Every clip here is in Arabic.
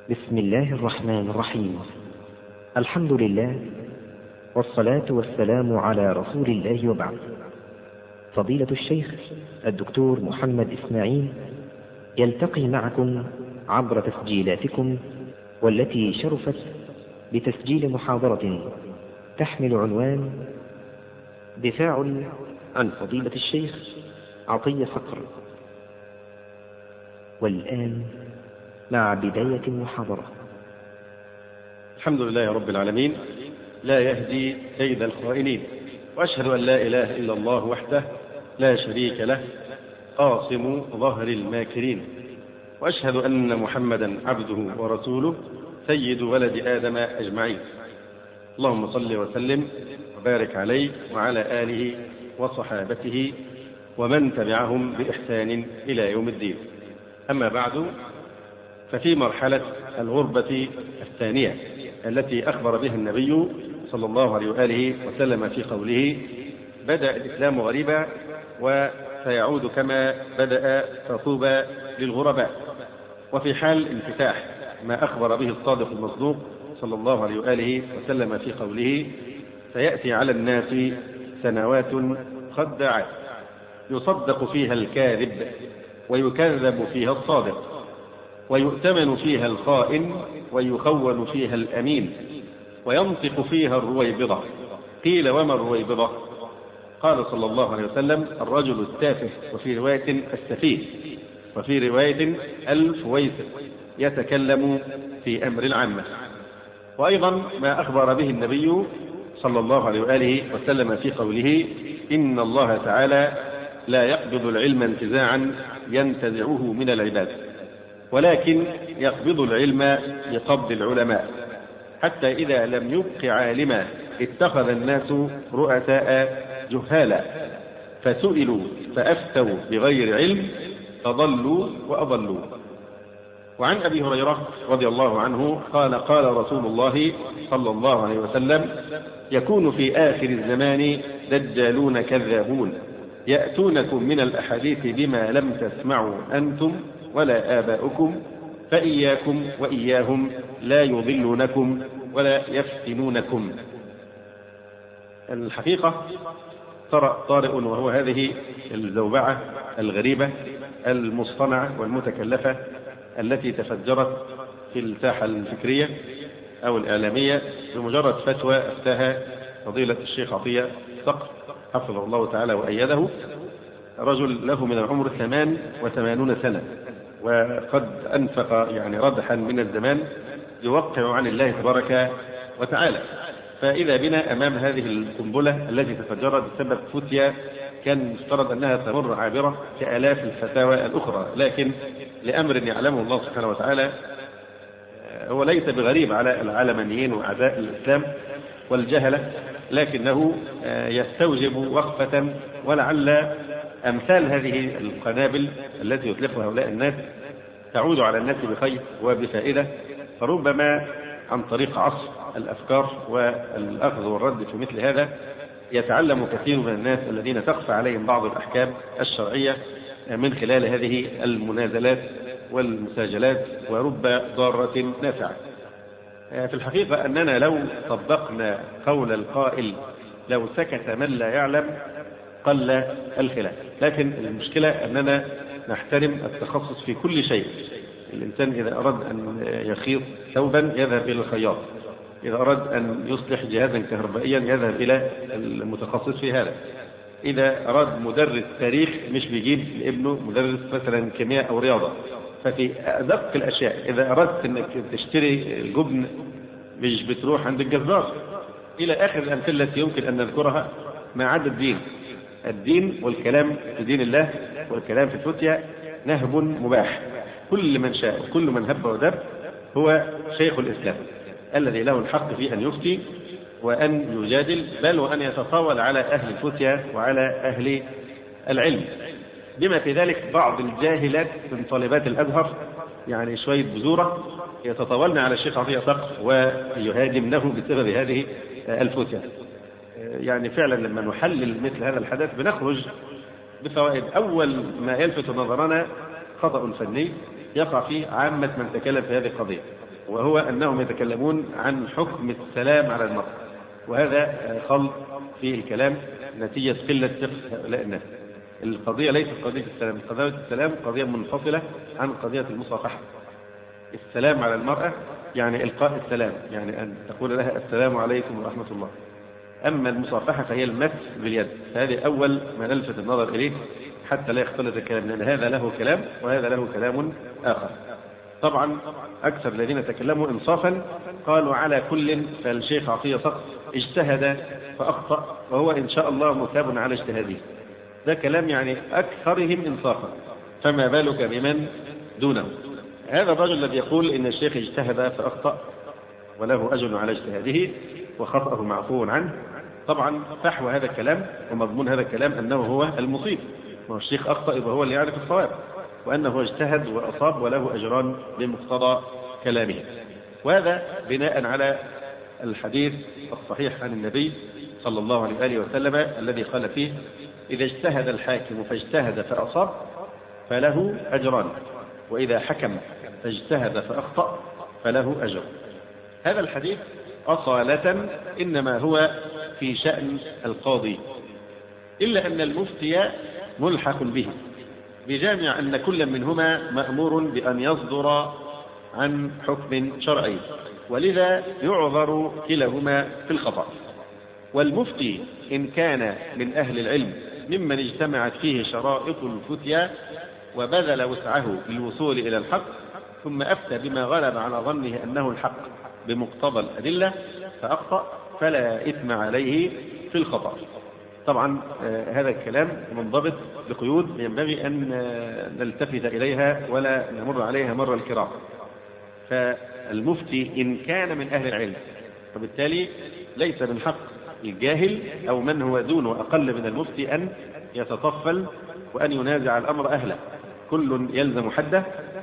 بسم الله الرحمن الرحيم. الحمد لله والصلاة والسلام على رسول الله وبعد. فضيلة الشيخ الدكتور محمد إسماعيل يلتقي معكم عبر تسجيلاتكم، والتي شرفت بتسجيل محاضرة تحمل عنوان دفاع عن فضيلة الشيخ عطية صقر. والآن مع بداية المحاضرة. الحمد لله رب العالمين، لا يهدي كيد الخائنين، وأشهد أن لا إله إلا الله وحده لا شريك له قاصم ظهر الماكرين، وأشهد أن محمدا عبده ورسوله سيد ولد آدم أجمعين. اللهم صل وسلم وبارك عليه وعلى آله وصحابته ومن تبعهم بإحسان إلى يوم الدين. أما بعد، ففي مرحلة الغربة الثانية التي أخبر بها النبي صلى الله عليه وآله وسلم في قوله: بدأ الإسلام غريبا وسيعود كما بدأ فطوبى للغرباء. وفي حال انفتاح ما أخبر به الصادق المصدوق صلى الله عليه وآله وسلم في قوله: سيأتي على الناس سنوات خداعات يصدق فيها الكاذب ويكذب فيها الصادق، ويؤتمن فيها الخائن ويخون فيها الأمين، وينطق فيها الرويبضة. قيل: وما الرويبضة؟ قال صلى الله عليه وسلم: الرجل التافه، وفي رواية السفيه، وفي رواية الفويسق، يتكلم في أمر العامة. وأيضا ما أخبر به النبي صلى الله عليه وآله وسلم في قوله: إن الله تعالى لا يقبض العلم انتزاعا ينتزعه من العباد، ولكن يقبض العلم بقبض العلماء، حتى إذا لم يبق عالما اتخذ الناس رؤساء جهالا، فسئلوا فأفتوا بغير علم فضلوا وأضلوا. وعن أبي هريرة رضي الله عنه قال: قال رسول الله صلى الله عليه وسلم: يكون في آخر الزمان دجالون كذابون يأتونكم من الأحاديث بما لم تسمعوا أنتم ولا آباؤكم، فإياكم وإياهم لا يضلونكم ولا يفتنونكم. الحقيقة طارئ، وهو هذه الزوبعة الغريبة المصطنعة والمتكلفة التي تفجرت في الساحة الفكرية أو الإعلامية بمجرد فتوى أفتاها فضيلة الشيخ عطية صقر حفظه الله تعالى وأيده، رجل له من العمر 88 سنة، وقد أنفق ردحا من الزمان يوقع عن الله تبارك وتعالى. فإذا بنا أمام هذه القنبلة التي تفجرت بسبب فتية كان يفترض أنها تمر عابرة كآلاف الفتاوى الأخرى، لكن لأمر يعلمه الله سبحانه وتعالى هو ليس بغريب على العلمانيين وأعداء الإسلام والجهلة، لكنه يستوجب وقفة، ولعل أمثال هذه القنابل التي يطلقها هؤلاء الناس تعود على الناس بخير وبفائدة، فربما عن طريق عصر الأفكار والأخذ والرد في مثل هذا يتعلم كثير من الناس الذين تخفى عليهم بعض الأحكام الشرعية من خلال هذه المنازلات والمساجلات، ورب ضارة نافعة. في الحقيقة أننا لو طبقنا قول القائل: لو سكت من لا يعلم قل الخلاف. لكن المشكلة أننا نحترم التخصص في كل شيء. الإنسان إذا أراد أن يخيط ثوبا يذهب إلى الخياط، إذا أراد أن يصلح جهازا كهربائيا يذهب إلى المتخصص في هذا، إذا أراد مدرس تاريخ مش بيجيب لابنه مدرس مثلا كيمياء أو رياضة. ففي أدق الأشياء إذا أردت أنك تشتري الجبن مش بتروح عند الجزار، إلى آخر الأمثلة التي يمكن أن نذكرها ما عدا الدين والكلام في دين الله والكلام في الفتية نهب مباح. كل من شاء وكل من هب ودب هو شيخ الإسلام الذي له الحق في أن يفتي وأن يجادل، بل وأن يتطاول على أهل الفتية وعلى أهل العلم، بما في ذلك بعض الجاهلات من طالبات الأزهر، شوية بزورة يتطاولن على الشيخ عطية صقر ويهاجمنه بسبب هذه الفتية. فعلا لما نحلل مثل هذا الحدث بنخرج بفوائد. أول ما يلفت نظرنا خطأ فني يقع فيه عامة من تكلم في هذه القضية، وهو أنهم يتكلمون عن حكم السلام على المرأة، وهذا خلط في الكلام نتيجة قلة فقه هؤلاء الناس. القضية ليست قضية السلام، قضية السلام قضية منفصلة عن قضية المصافحة. السلام على المرأة يعني إلقاء السلام، يعني أن تقول لها السلام عليكم ورحمة الله. أما المصافحة فهي المس باليد، فهذه أول ما نلفت النظر إليه حتى لا يختلط الكلام، لأن هذا له كلام وهذا له كلام آخر. طبعا أكثر الذين تكلموا إنصافا قالوا على كل فالشيخ عطية صقر اجتهد فأخطأ وهو إن شاء الله مثاب على اجتهاده. ده كلام يعني أكثرهم إنصافا، فما بالك بمن دونه. هذا الرجل الذي يقول إن الشيخ اجتهد فأخطأ وله أجر على اجتهاده وخطأه معفو عنه، طبعا فحوى هذا الكلام ومضمون هذا الكلام أنه هو المصيب، والشيخ أخطأ يبقى هو اللي يعرف الصواب، وأنه اجتهد وأصاب وله أجران بمقتضى كلامه. وهذا بناء على الحديث الصحيح عن النبي صلى الله عليه وآله وسلم الذي قال فيه: إذا اجتهد الحاكم فاجتهد فأصاب فله أجران، وإذا حكم فاجتهد فأخطأ فله أجر. هذا الحديث أصالة إنما هو في شأن القاضي، إلا أن المفتي ملحق به، بجامع أن كل منهما مأمور بأن يصدر عن حكم شرعي، ولذا يعذر كلاهما في الخطأ. والمفتي إن كان من أهل العلم ممن اجتمعت فيه شرائط الفتيا وبذل وسعه للوصول إلى الحق، ثم أفتى بما غلب على ظنه أنه الحق بمقتضى الأدلة فأخطأ، فلا إثم عليه في الخطأ. طبعا هذا الكلام منضبط بقيود ينبغي أن نلتفت إليها ولا نمر عليها مر الكرام. فالمفتي إن كان من أهل العلم، وبالتالي ليس من حق الجاهل أو من هو دون وأقل من المفتي أن يتطفل وأن ينازع الأمر أهله، كل يلزم حده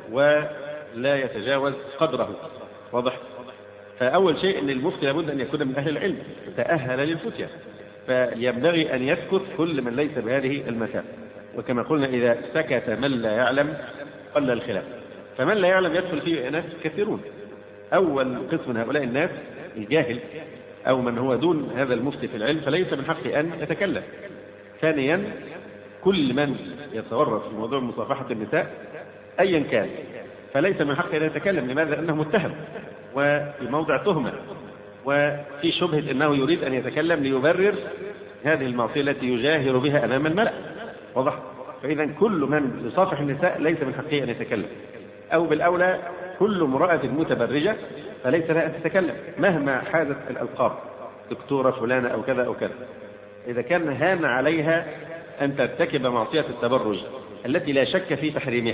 ولا يتجاوز قدره. واضح؟ فأول شيء أن المفتي لابد أن يكون من أهل العلم تأهل للفتية، فينبغي أن يسكت كل من ليس بهذه المثابة. وكما قلنا إذا سكت من لا يعلم قل الخلاف، فمن لا يعلم يدخل فيه ناس كثيرون. أول قسم من هؤلاء الناس الجاهل أو من هو دون هذا المفتي في العلم، فليس من حقه أن يتكلم. ثانيا كل من يتورط في موضوع مصافحة النساء أيا كان فليس من حقه أن يتكلم. لماذا؟ لأنه متهم وفي موضع تهمة وفي شبهة أنه يريد أن يتكلم ليبرر هذه المعصية التي يجاهر بها أمام الملأ. واضح؟ فإذا كل من يصافح النساء ليس من حقه أن يتكلم، أو بالأولى كل امرأة متبرجة فليس لها أن تتكلم مهما حازت الألقاب، دكتورة فلانة أو كذا أو كذا. إذا كان هان عليها أن ترتكب معصية التبرج التي لا شك في تحريمها،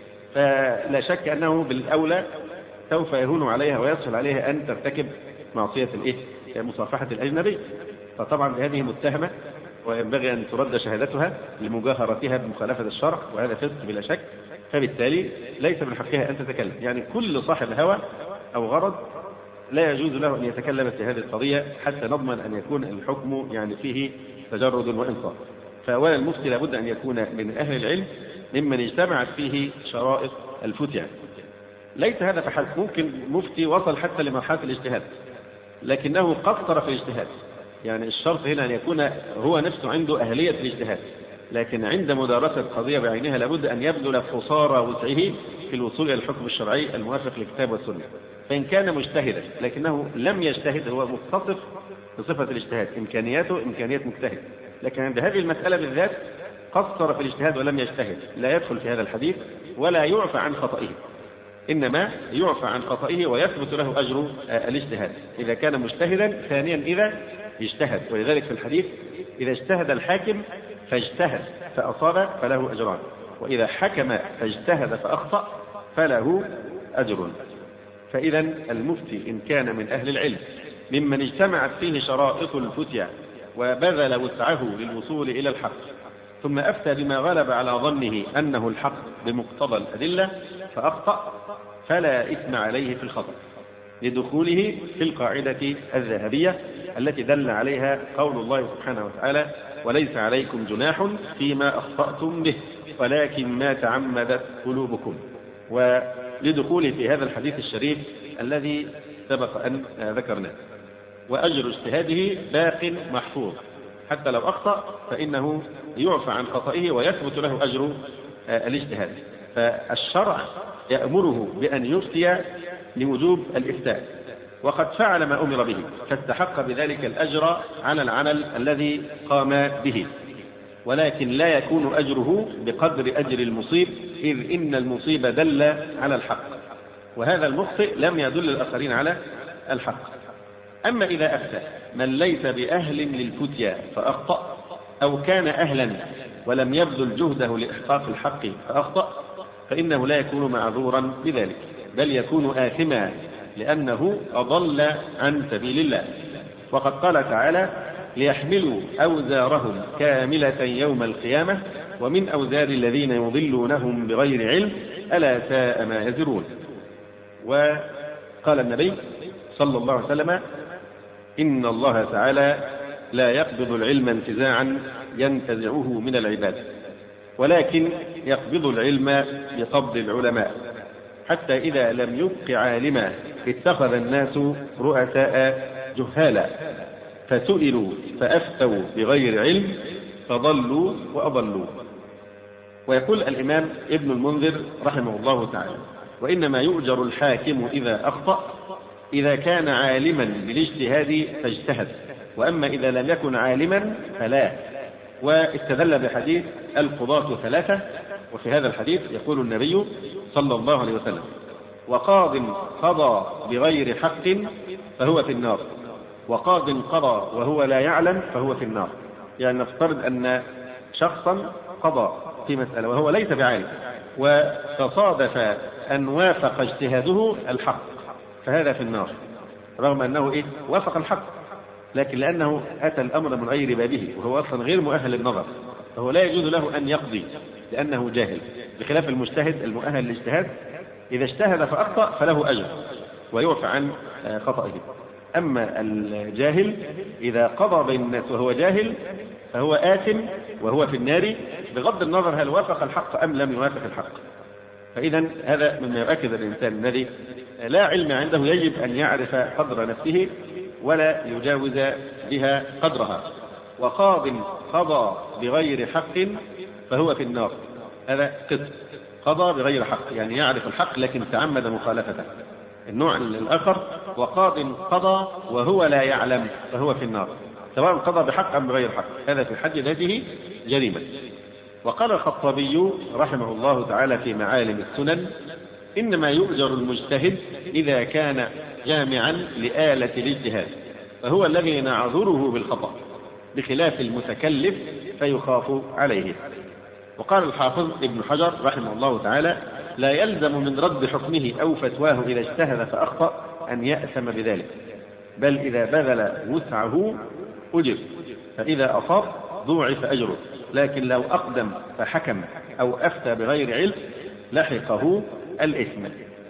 فلا شك أنه بالأولى سوف يهون عليها ويسهل عليها أن ترتكب معصية مصافحة الأجنبي. فطبعا هذه متهمة وينبغي أن ترد شهادتها لمجاهرتها بمخالفة الشرع، وهذا فسق بلا شك، فبالتالي ليس من حقها أن تتكلم. يعني كل صاحب هوى أو غرض لا يجوز له أن يتكلم في هذه القضية حتى نضمن أن يكون الحكم يعني فيه تجرد وإنصاف. فأولا المفتي لابد أن يكون من أهل العلم ممن اجتمعت فيه شرائط الفتية. ليس هذا فحسب، ممكن مفتي وصل حتى لمرحلة الاجتهاد لكنه قصر في الاجتهاد. يعني الشرط هنا أن يكون هو نفسه عنده أهلية الاجتهاد، لكن عند مدارسة قضية بعينها لابد أن يبذل قصارى وسعه في الوصول إلى الحكم الشرعي الموافق للكتاب والسنة. فإن كان مجتهدا لكنه لم يجتهد، هو متصف بصفة الاجتهاد، إمكانياته إمكانيات مجتهد، لكن عند هذه المسألة بالذات قصر في الاجتهاد ولم يجتهد، لا يدخل في هذا الحديث ولا يعفى عن خطئه، إنما يعفى عن خطئه ويثبت له أجر الاجتهاد إذا كان مجتهدا. ثانيا إذا اجتهد، ولذلك في الحديث إذا اجتهد الحاكم فاجتهد فأصاب فله أجران، وإذا حكم فاجتهد فأخطأ فله أجر. فإذا المفتي إن كان من أهل العلم ممن اجتمعت فيه شرائط الفتيا وبذل وسعه للوصول إلى الحق، ثم أفتى بما غلب على ظنه أنه الحق بمقتضى الأدلة فأخطأ، فلا إثم عليه في الخطأ، لدخوله في القاعدة الذهبية التي دل عليها قول الله سبحانه وتعالى: وليس عليكم جناح فيما أخطأتم به ولكن ما تعمدت قلوبكم. ولدخوله في هذا الحديث الشريف الذي سبق أن ذكرناه. وأجر اجتهاده باق محفوظ، حتى لو أخطأ فإنه يعفى عن خطئه ويثبت له أجر الاجتهاد. فالشرع يأمره بأن يفتي لوجوب الإفتاء، وقد فعل ما أمر به فاستحق بذلك الأجر على العمل الذي قام به، ولكن لا يكون أجره بقدر أجر المصيب، إذ إن المصيب دل على الحق، وهذا المخطئ لم يدل الآخرين على الحق. أما إذا أفتى من ليس بأهل للفتيا فأخطأ، أو كان أهلا ولم يبذل جهده لإحقاق الحق فأخطأ، فإنه لا يكون معذورا بذلك، بل يكون آثما لأنه أضل عن سبيل الله. وقد قال تعالى: ليحملوا أوزارهم كاملة يوم القيامة ومن أوزار الذين يضلونهم بغير علم ألا ساء ما يزرون. وقال النبي صلى الله عليه وسلم: إن الله تعالى لا يقبض العلم انتزاعا ينتزعه من العباد، ولكن يقبض العلم بقبض العلماء، حتى إذا لم يبق عالما اتخذ الناس رؤساء جهالا، فسئلوا فأفتوا بغير علم فضلوا وأضلوا. ويقول الإمام ابن المنذر رحمه الله تعالى: وإنما يؤجر الحاكم إذا أخطأ إذا كان عالما بالاجتهاد فاجتهد، وأما إذا لم يكن عالما فلا. واستدل بحديث القضاة ثلاثة، وفي هذا الحديث يقول النبي صلى الله عليه وسلم: وقاض قضى بغير حق فهو في النار، وقاض قضى وهو لا يعلم فهو في النار. يعني نفترض أن شخصا قضى في مسألة وهو ليس بعالم، وتصادف أن وافق اجتهاده الحق، فهذا في النار رغم أنه وافق الحق، لكن لأنه أتى الأمر من غير بابه وهو أصلا غير مؤهل للنظر، فهو لا يجوز له أن يقضي لأنه جاهل، بخلاف المجتهد المؤهل للاجتهاد إذا اجتهد فأخطأ فله أجر ويعفى عن خطئه. أما الجاهل إذا قضى بين الناس وهو جاهل فهو آثم وهو في النار، بغض النظر هل وافق الحق أم لم يوافق الحق. فإذا هذا مما يؤكد الإنسان الذي لا علم عنده يجب أن يعرف قدر نفسه ولا يجاوز بها قدرها. وقاض قضى بغير حق فهو في النار، هذا قسم قضى بغير حق، يعني يعرف الحق لكن تعمد مخالفته. النوع الآخر وقاض قضى وهو لا يعلم فهو في النار، سواء قضى بحق أم بغير حق، هذا في حد ذاته جريمة. وقال الخطابي رحمه الله تعالى في معالم السنن: إنما يؤجر المجتهد إذا كان جامعا لآلة الاجتهاد، فهو الذي نعذره بالخطأ، بخلاف المتكلف فيخاف عليه. وقال الحافظ ابن حجر رحمه الله تعالى: لا يلزم من رد حكمه أو فتواه إذا اجتهد فأخطأ أن يأثم بذلك، بل إذا بذل وسعه أجر، فإذا أصاب ضوعف أجره، لكن لو أقدم فحكم أو أفتى بغير علم لحقه الإثم.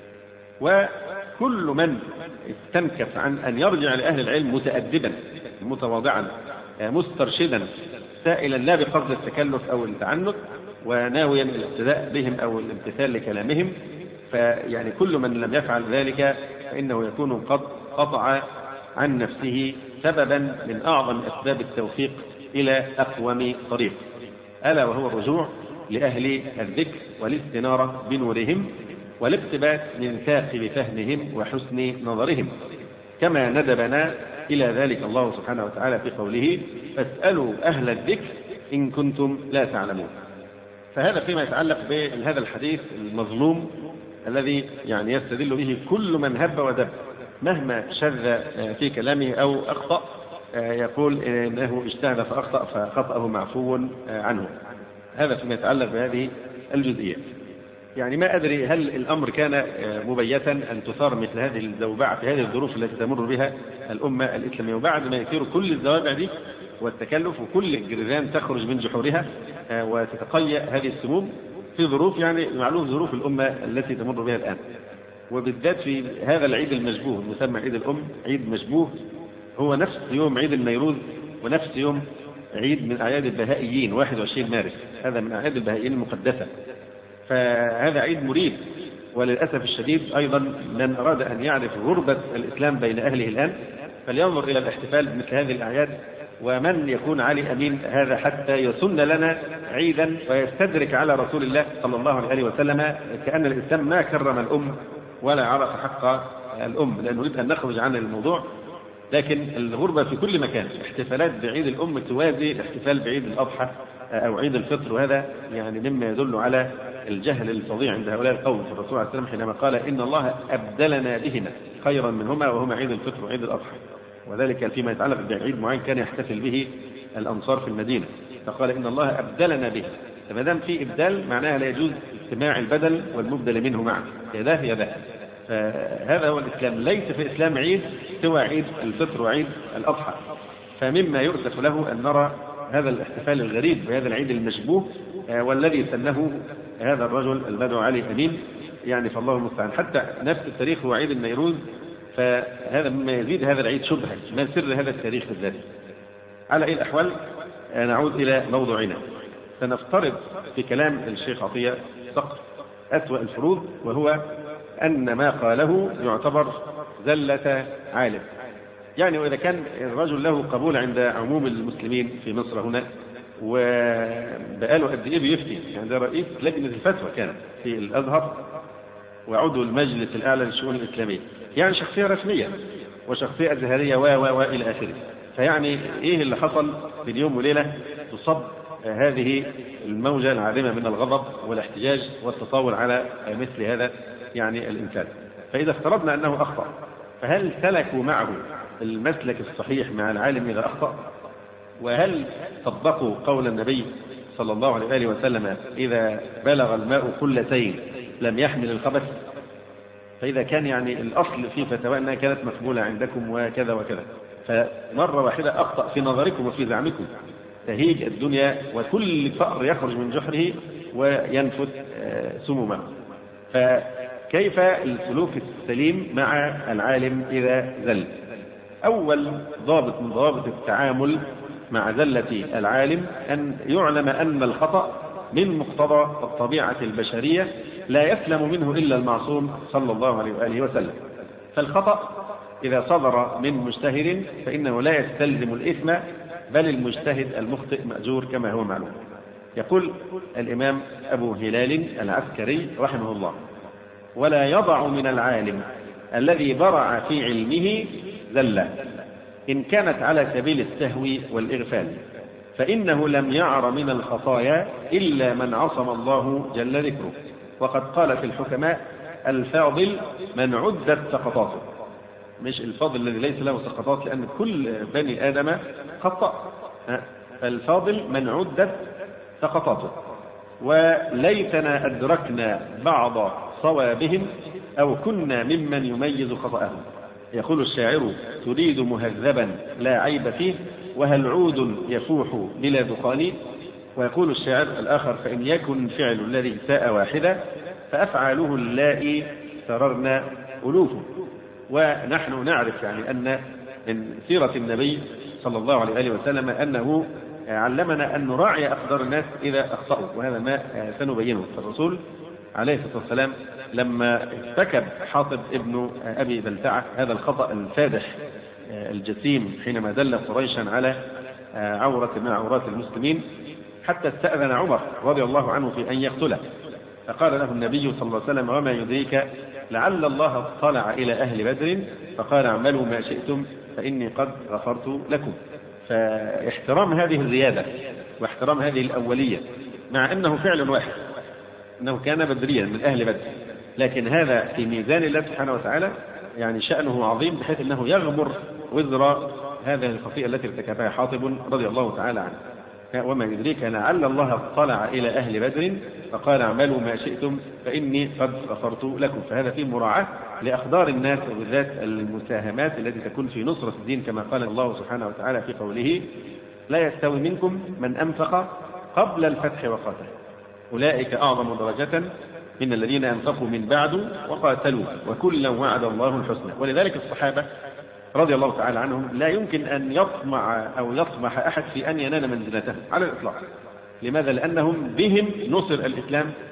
وكل من استنكف عن أن يرجع لأهل العلم متأدبا متواضعا مسترشدا سائلا لا بقصد التكلف أو التعنت وناويا الاقتداء بهم أو الامتثال لكلامهم، فيعني كل من لم يفعل ذلك فإنه يكون قد قطع عن نفسه سببا من أعظم أسباب التوفيق إلى أقوم طريق، ألا وهو الرجوع لأهل الذكر والاستنارة بنورهم والاقتباس من ثاقب فهمهم وحسن نظرهم، كما ندبنا إلى ذلك الله سبحانه وتعالى في قوله: فاسألوا أهل الذكر إن كنتم لا تعلمون. فهذا فيما يتعلق بهذا الحديث المظلوم الذي يعني يستدل به كل من هب ودب مهما شذ في كلامه أو أخطأ، يقول إنه اجتهد فأخطأ فخطأه معفو عنه. هذا فيما يتعلق بهذه الجزئية. يعني ما أدري هل الأمر كان مبيتا أن تثار مثل هذه الزوبعة في هذه الظروف التي تمر بها الأمة الإسلامية، وبعد ما يثير كل الزوابع دي والتكلف وكل الجرذان تخرج من جحورها وتتقيأ هذه السموم في ظروف يعني معلوم ظروف الأمة التي تمر بها الآن، وبالذات في هذا العيد المشبوه المسمى عيد الأم، عيد مشبوه هو نفس يوم عيد النيروز ونفس يوم عيد من أعياد البهائيين 21 مارس، هذا من أعياد البهائيين المقدسة، فهذا عيد مريب وللأسف الشديد أيضا من أراد أن يعرف غربة الإسلام بين أهله الآن فلينظر إلى الاحتفال بمثل هذه الأعياد، ومن يكون علي أمين هذا حتى يسن لنا عيدا ويستدرك على رسول الله صلى الله عليه وسلم كأن الإسلام ما كرم الأم ولا عرف حق الأم، لأن نريد أن نخرج عن الموضوع. لكن الغربة في كل مكان، احتفالات بعيد الأم توازي الاحتفال بعيد الأضحى أو عيد الفطر، وهذا يعني مما يدل على الجهل الفظيع عند هؤلاء القوم في الرسول عليه السلام حينما قال إن الله أبدلنا بهما خيرا منهما وهما عيد الفطر وعيد الأضحى، وذلك فيما يتعلق بعيد معين كان يحتفل به الأنصار في المدينة، فقال إن الله أبدلنا به. فما دام في إبدال معناها لا يجوز اجتماع البدل والمبدل منه معا، يداه يداه. فهذا هو الإسلام، ليس في الإسلام عيد سوى عيد الفطر وعيد الأضحى. فمما يؤسف له أن نرى هذا الاحتفال الغريب بهذا العيد المشبوه والذي سنه هذا الرجل المدعو علي أمين، يعني فالله المستعان. حتى نفس التاريخ هو عيد النيروز، فهذا مما يزيد هذا العيد شبهة، ما سر هذا التاريخ بالذات. على أي الأحوال نعود إلى موضوعنا، سنفترض في كلام الشيخ عطية سقط أسوأ الفروض، وهو أن ما قاله يعتبر زلة عالم. يعني وإذا كان الرجل له قبول عند عموم المسلمين في مصر هنا، وبقاله قد إيه بيفتي، يعني ده رئيس لجنة الفتوى كان في الأزهر وعضو المجلس الأعلى للشؤون الإسلامية، يعني شخصية رسمية وشخصية أزهرية وإلى آخره. فيعني إيه اللي حصل في اليوم وليلة تصب هذه الموجة العارمة من الغضب والاحتجاج والتطاول على مثل هذا يعني الإنسان؟ فإذا افترضنا أنه أخطأ، فهل سلكوا معه المسلك الصحيح مع العالم إذا أخطأ؟ وهل طبقوا قول النبي صلى الله عليه وسلم إذا بلغ الماء قلتين لم يحمل الخبث؟ فإذا كان يعني الأصل في فتوى أنها كانت مقبولة عندكم وكذا وكذا، فمرة واحدة أخطأ في نظركم وفي زعمكم، تهيج الدنيا وكل فأر يخرج من جحره وينفث سمومه. فكيف السلوك السليم مع العالم إذا زل؟ أول ضابط من ضوابط التعامل مع زلة العالم أن يعلم أن الخطأ من مقتضى الطبيعة البشرية لا يسلم منه إلا المعصوم صلى الله عليه وآله وسلم. فالخطأ إذا صدر من مجتهد فإنه لا يستلزم الإثم، بل المجتهد المخطئ مأجور كما هو معلوم. يقول الإمام أبو هلال العسكري رحمه الله: ولا يضع من العالم الذي برع في علمه زلة إن كانت على سبيل السهو والإغفال، فإنه لم يعر من الخطايا إلا من عصم الله جل ذكره. وقد قال في الحكماء: الفاضل من عدت سقطاته. مش الفاضل الذي ليس له سقطات، لأن كل بني آدم خطأ. الفاضل من عدت سقطاته. وليتنا أدركنا بعض صوابهم أو كنا ممن يميز خطأهم. يقول الشاعر: تريد مهذبا لا عيب فيه، وهل عود يفوح بلا دخان. ويقول الشاعر الآخر: فإن يكن فعل الذي ساء واحدا فأفعاله اللائي سررنا ألوفه. ونحن نعرف يعني أن من سيرة النبي صلى الله عليه وسلم أنه علمنا أن نراعي أقدار الناس إذا أخطأوا، وهذا ما سنبينه. فالرسول عليه الصلاة والسلام لما ارتكب حاطب ابن أبي بلتعة هذا الخطأ الفادح الجسيم حينما دل قريشا على عورة من عورات المسلمين، حتى استأذن عمر رضي الله عنه في أن يقتله، فقال له النبي صلى الله عليه وسلم: وما يدريك لعل الله اطلع إلى أهل بدر فقال اعملوا ما شئتم فإني قد غفرت لكم. فاحترام هذه الزيادة واحترام هذه الأولية، مع أنه فعل واحد، أنه كان بدريا من أهل بدر، لكن هذا في ميزان الله سبحانه وتعالى يعني شأنه عظيم، بحيث أنه يغمر وزر هذه الخطيئة التي ارتكبها حاطب رضي الله تعالى عنه. وما يدريك لعل الله اطلع إلى أهل بدر فقال اعملوا ما شئتم فإني قد غفرت لكم. فهذا فيه مراعاة لأقدار الناس، وبالذات المساهمات التي تكون في نصرة الدين، كما قال الله سبحانه وتعالى في قوله: لا يستوي منكم من أنفق قبل الفتح وقاتل أولئك أعظم درجة من الذين أنفقوا من بعد وقاتلوا وكلا وعد الله الحسنى. ولذلك الصحابة رضي الله تعالى عنهم لا يمكن أن يطمع أو يطمح أحد في أن ينال منزلتهم على الإطلاق. لماذا؟ لأنهم بهم نصر الإسلام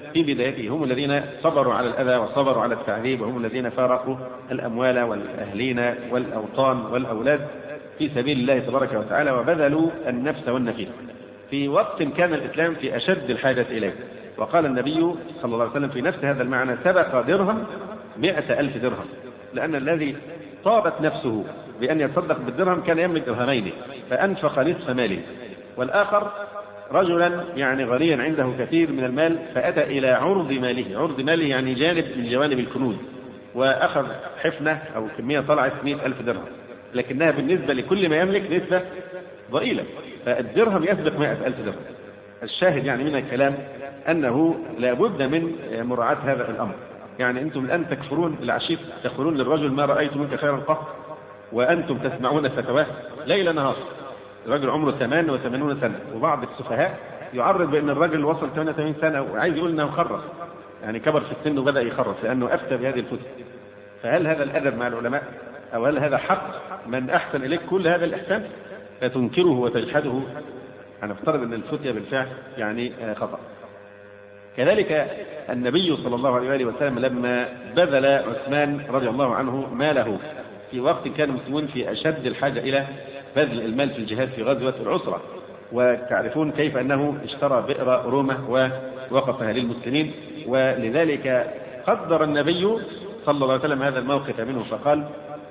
في بدايته هم الذين صبروا على الأذى وصبروا على التعذيب، وهم الذين فارقوا الأموال والأهلين والأوطان والأولاد في سبيل الله تبارك وتعالى، وبذلوا النفس والنفيس في وقت كان الإسلام في أشد الحاجة إليه. وقال النبي صلى الله عليه وسلم في نفس هذا المعنى: سبق درهم 100,000 درهم، لأن الذي طابت نفسه بأن يتصدق بالدرهم كان يملك درهمين فأنفق نصف ماله، والآخر رجلا يعني غنيا عنده كثير من المال فأتى إلى عرض ماله، عرض ماله يعني جانب من جوانب الكنوز، وأخذ حفنة أو كمية طلعت 100,000 درهم، لكنها بالنسبة لكل ما يملك نسبة ضئيلة، فالدرهم يسبق 100,000 درهم. الشاهد يعني من الكلام أنه لابد من مراعاة هذا الأمر. يعني أنتم الآن تكفرون العشيق، تقولون للرجل: ما رأيت منك خيرا قط، وأنتم تسمعون الفتوى ليل نهار. الرجل عمره 88 سنة، وبعض السفهاء يعرض بأن الرجل وصل 88 سنة وعايز يقول أنه خرف، يعني كبر في السن وبدأ يخرف لأنه أفتى بهذه الفتوى. فهل هذا الأدب مع العلماء؟ أو هل هذا حق من أحسن إليك كل هذا الإحسان فتنكره وتجحده؟ هنفترض أن الفتية بالفعل يعني خطأ. كذلك النبي صلى الله عليه وسلم لما بذل عثمان رضي الله عنه ماله في وقت كان المسلمون في أشد الحاجة إلى بذل المال في الجهاد في غزوة العسرة، وتعرفون كيف أنه اشترى بئر رومة ووقفها للمسلمين، ولذلك قدر النبي صلى الله عليه وسلم هذا الموقف منه فقال: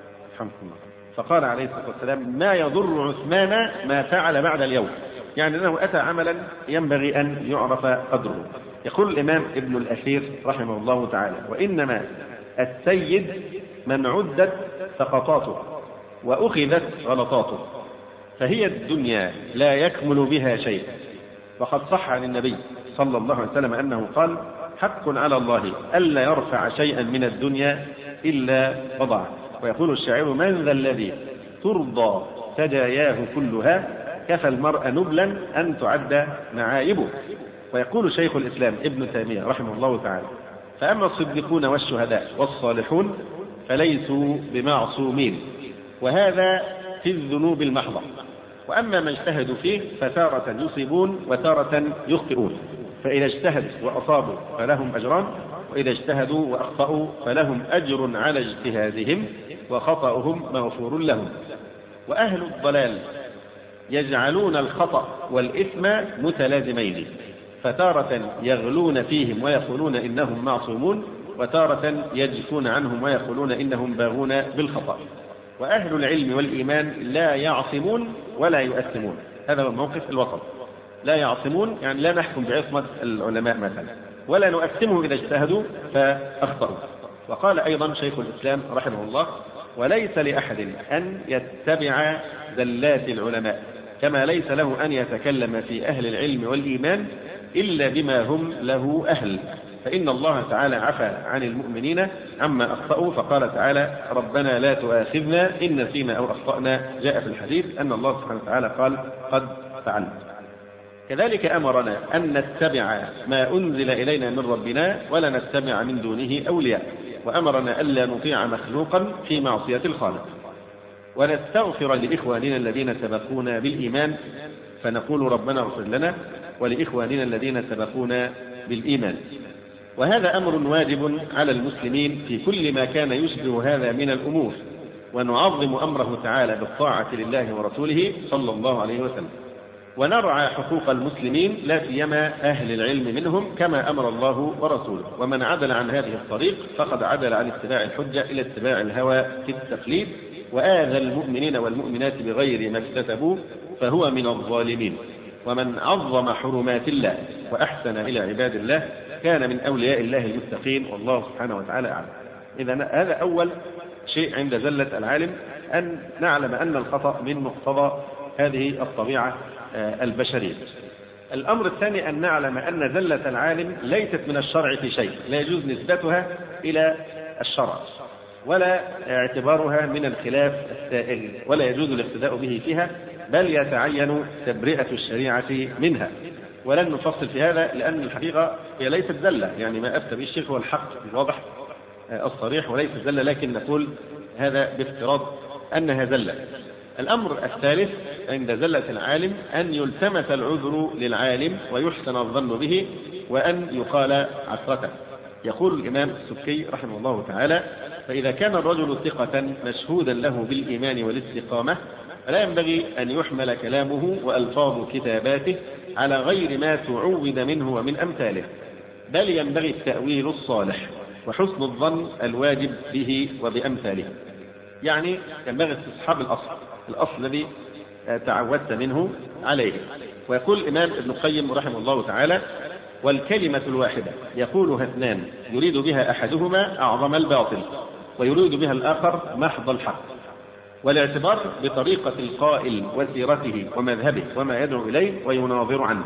فقال عليه الصلاة والسلام: ما يضر عثمان ما فعل بعد اليوم، يعني أنه أتى عملا ينبغي أن يعرف قدره. يقول الإمام ابن الأثير رحمه الله تعالى: وإنما السيد من عدت سقطاته وأخذت غلطاته، فهي الدنيا لا يكمل بها شيء. وقد صح عن النبي صلى الله عليه وسلم أنه قال: حق على الله ألا يرفع شيئا من الدنيا إلا وضعه. ويقول الشاعر: من ذا الذي ترضى سجاياه كلها، كفى المرء نبلا أن تعد معايبه. ويقول شيخ الإسلام ابن تيمية رحمه الله تعالى: فأما الصديقون والشهداء والصالحون فليسوا بمعصومين، وهذا في الذنوب المحضة، وأما ما اجتهدوا فيه فتارة يصيبون وتارة يخطئون، فإذا اجتهدوا وأصابوا فلهم أجران، وإذا اجتهدوا وأخطأوا فلهم أجر على اجتهادهم وخطأهم مغفور لهم. وأهل الضلال يجعلون الخطأ والإثم متلازمين، فتارة يغلون فيهم ويقولون إنهم معصومون، وتارة يجفون عنهم ويقولون إنهم باغون بالخطأ. وأهل العلم والإيمان لا يعصمون ولا يؤثمون، هذا هو الموقف الوسط. لا يعصمون يعني لا نحكم بعصمة العلماء مثلا، ولا نؤثمهم إذا اجتهدوا فأخطأوا. وقال أيضا شيخ الإسلام رحمه الله: وليس لأحد أن يتبع زلات العلماء، كما ليس له أن يتكلم في أهل العلم والإيمان إلا بما هم له أهل، فإن الله تعالى عفى عن المؤمنين عما أخطأوا، فقال تعالى: ربنا لا تؤاخذنا إن نسينا أو أخطأنا. جاء في الحديث أن الله سبحانه وتعالى قال: قد فعلنا. كذلك أمرنا أن نتبع ما أنزل إلينا من ربنا ولا نتبع من دونه أولياء، وأمرنا ألا نطيع مخلوقا في معصية الخالق، ونستغفر لإخواننا الذين سبقونا بالإيمان، فنقول: ربنا اغفر لنا ولإخواننا الذين سبقونا بالإيمان. وهذا أمر واجب على المسلمين في كل ما كان يشبه هذا من الأمور، ونعظم أمره تعالى بالطاعة لله ورسوله صلى الله عليه وسلم، ونرعى حقوق المسلمين لا سيما أهل العلم منهم كما أمر الله ورسوله. ومن عدل عن هذه الطريق فقد عدل عن اتباع الحجة إلى اتباع الهوى في التقليد، وآذى المؤمنين والمؤمنات بغير ما اكتسبوا فهو من الظالمين. ومن عظم حرمات الله وأحسن إلى عباد الله كان من أولياء الله المتقين، والله سبحانه وتعالى أعلم. إذا هذا أول شيء عند زلة العالم، أن نعلم أن الخطأ من مقتضى هذه الطبيعة البشرية. الأمر الثاني أن نعلم أن زلة العالم ليست من الشرع في شيء، لا يجوز نسبتها إلى الشرع ولا اعتبارها من الخلاف السائغ، ولا يجوز الاقتداء به فيها، بل يتعين تبرئة الشريعة منها. ولن نفصل في هذا لأن الحقيقة هي ليست زلة، يعني ما أفتى به الشيخ هو الحق الواضح الصريح وليس زلة، لكن نقول هذا بافتراض أنها زلة. الأمر الثالث عند زلة العالم أن يلتمس العذر للعالم ويحسن الظن به وأن يقال عثرة. يقول الإمام السبكي رحمه الله تعالى: فإذا كان الرجل ثقة مشهودا له بالإيمان والاستقامة فلا ينبغي أن يحمل كلامه وألفاظ كتاباته على غير ما تعود منه ومن أمثاله، بل ينبغي التأويل الصالح وحسن الظن الواجب به وبأمثاله. يعني ينبغي استصحاب الأصل الذي تعودت منه عليه. ويقول الإمام ابن القيم رحمه الله تعالى: والكلمة الواحدة يقولها اثنان يريد بها أحدهما أعظم الباطل ويريد بها الآخر محض الحق، والاعتبار بطريقة القائل وسيرته ومذهبه وما يدعو إليه ويناظر عنه.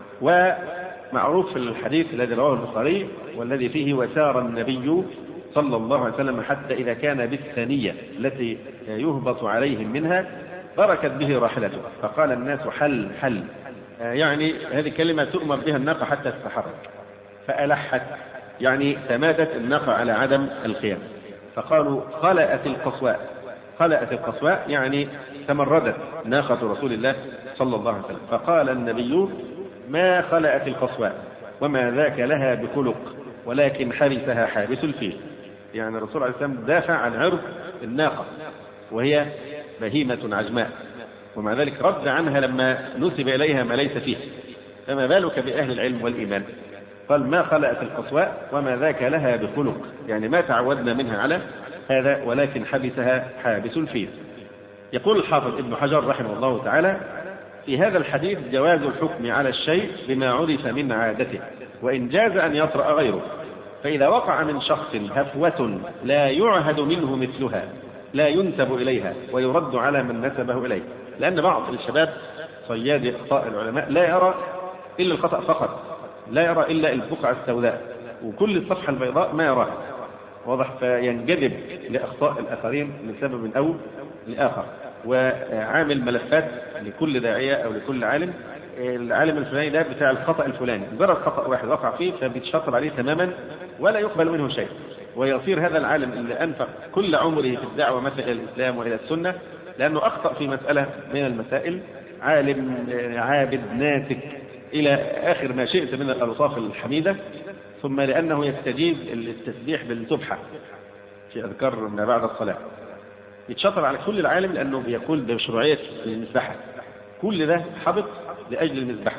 ومعروف في الحديث الذي رواه البخاري والذي فيه: وسار النبي صلى الله عليه وسلم حتى إذا كان بالثانية التي يهبط عليهم منها بركت به راحلته فقال الناس: حل حل. يعني هذه كلمة تؤمر بها الناقة حتى تتحرك، فألحت يعني تمادت الناقة على عدم القيام، فقالوا: خلأت القصواء. خلأت القصواء يعني تمردت ناقة رسول الله صلى الله عليه وسلم. فقال النبي: ما خلأت القصواء وما ذاك لها بخلق ولكن حبسها حابس الفيل. يعني الرسول عليه السلام دافع عن عرض الناقة وهي بهيمة عجماء، ومع ذلك رد عنها لما نسب إليها ما ليس فيه، فما بالك بأهل العلم والإيمان؟ قال: ما خلأت القصواء وما ذاك لها بخلق، يعني ما تعودنا منها على هذا ولكن حبسها حابس الفيل. يقول الحافظ ابن حجر رحمه الله تعالى: في هذا الحديث جواز الحكم على الشيء بما عرف من عادته وإن جاز أن يطرأ غيره، فإذا وقع من شخص هفوة لا يعهد منه مثلها لا ينسب إليها ويرد على من نسبه إليه. لأن بعض الشباب صياد أخطاء العلماء لا يرى إلا الخطأ فقط، لا يرى إلا البقعة السوداء، وكل الصفحة البيضاء ما يراها، واضح؟ فينجذب لأخطاء الآخرين لسبب أو لآخر، وعامل ملفات لكل داعية أو لكل عالم: العالم الفلاني ده بتاع الخطأ الفلاني، مجرد خطأ واحد وقع فيه فبيتشطب عليه تماما ولا يقبل منه شيء، ويصير هذا العالم اللي أنفق كل عمره في الدعوة مثلا إلى الإسلام وإلى السنة لأنه أخطأ في مسألة من المسائل، عالم عابد ناسك إلى آخر ما شئت من الأوصاف الحميدة، ثم لأنه يستجيب التسبيح بالسبحة في أذكار ما بعد الصلاة يتشطب على كل العالم لأنه بيقول بمشروعية المسبحة، كل ده حبط لأجل المسبحة.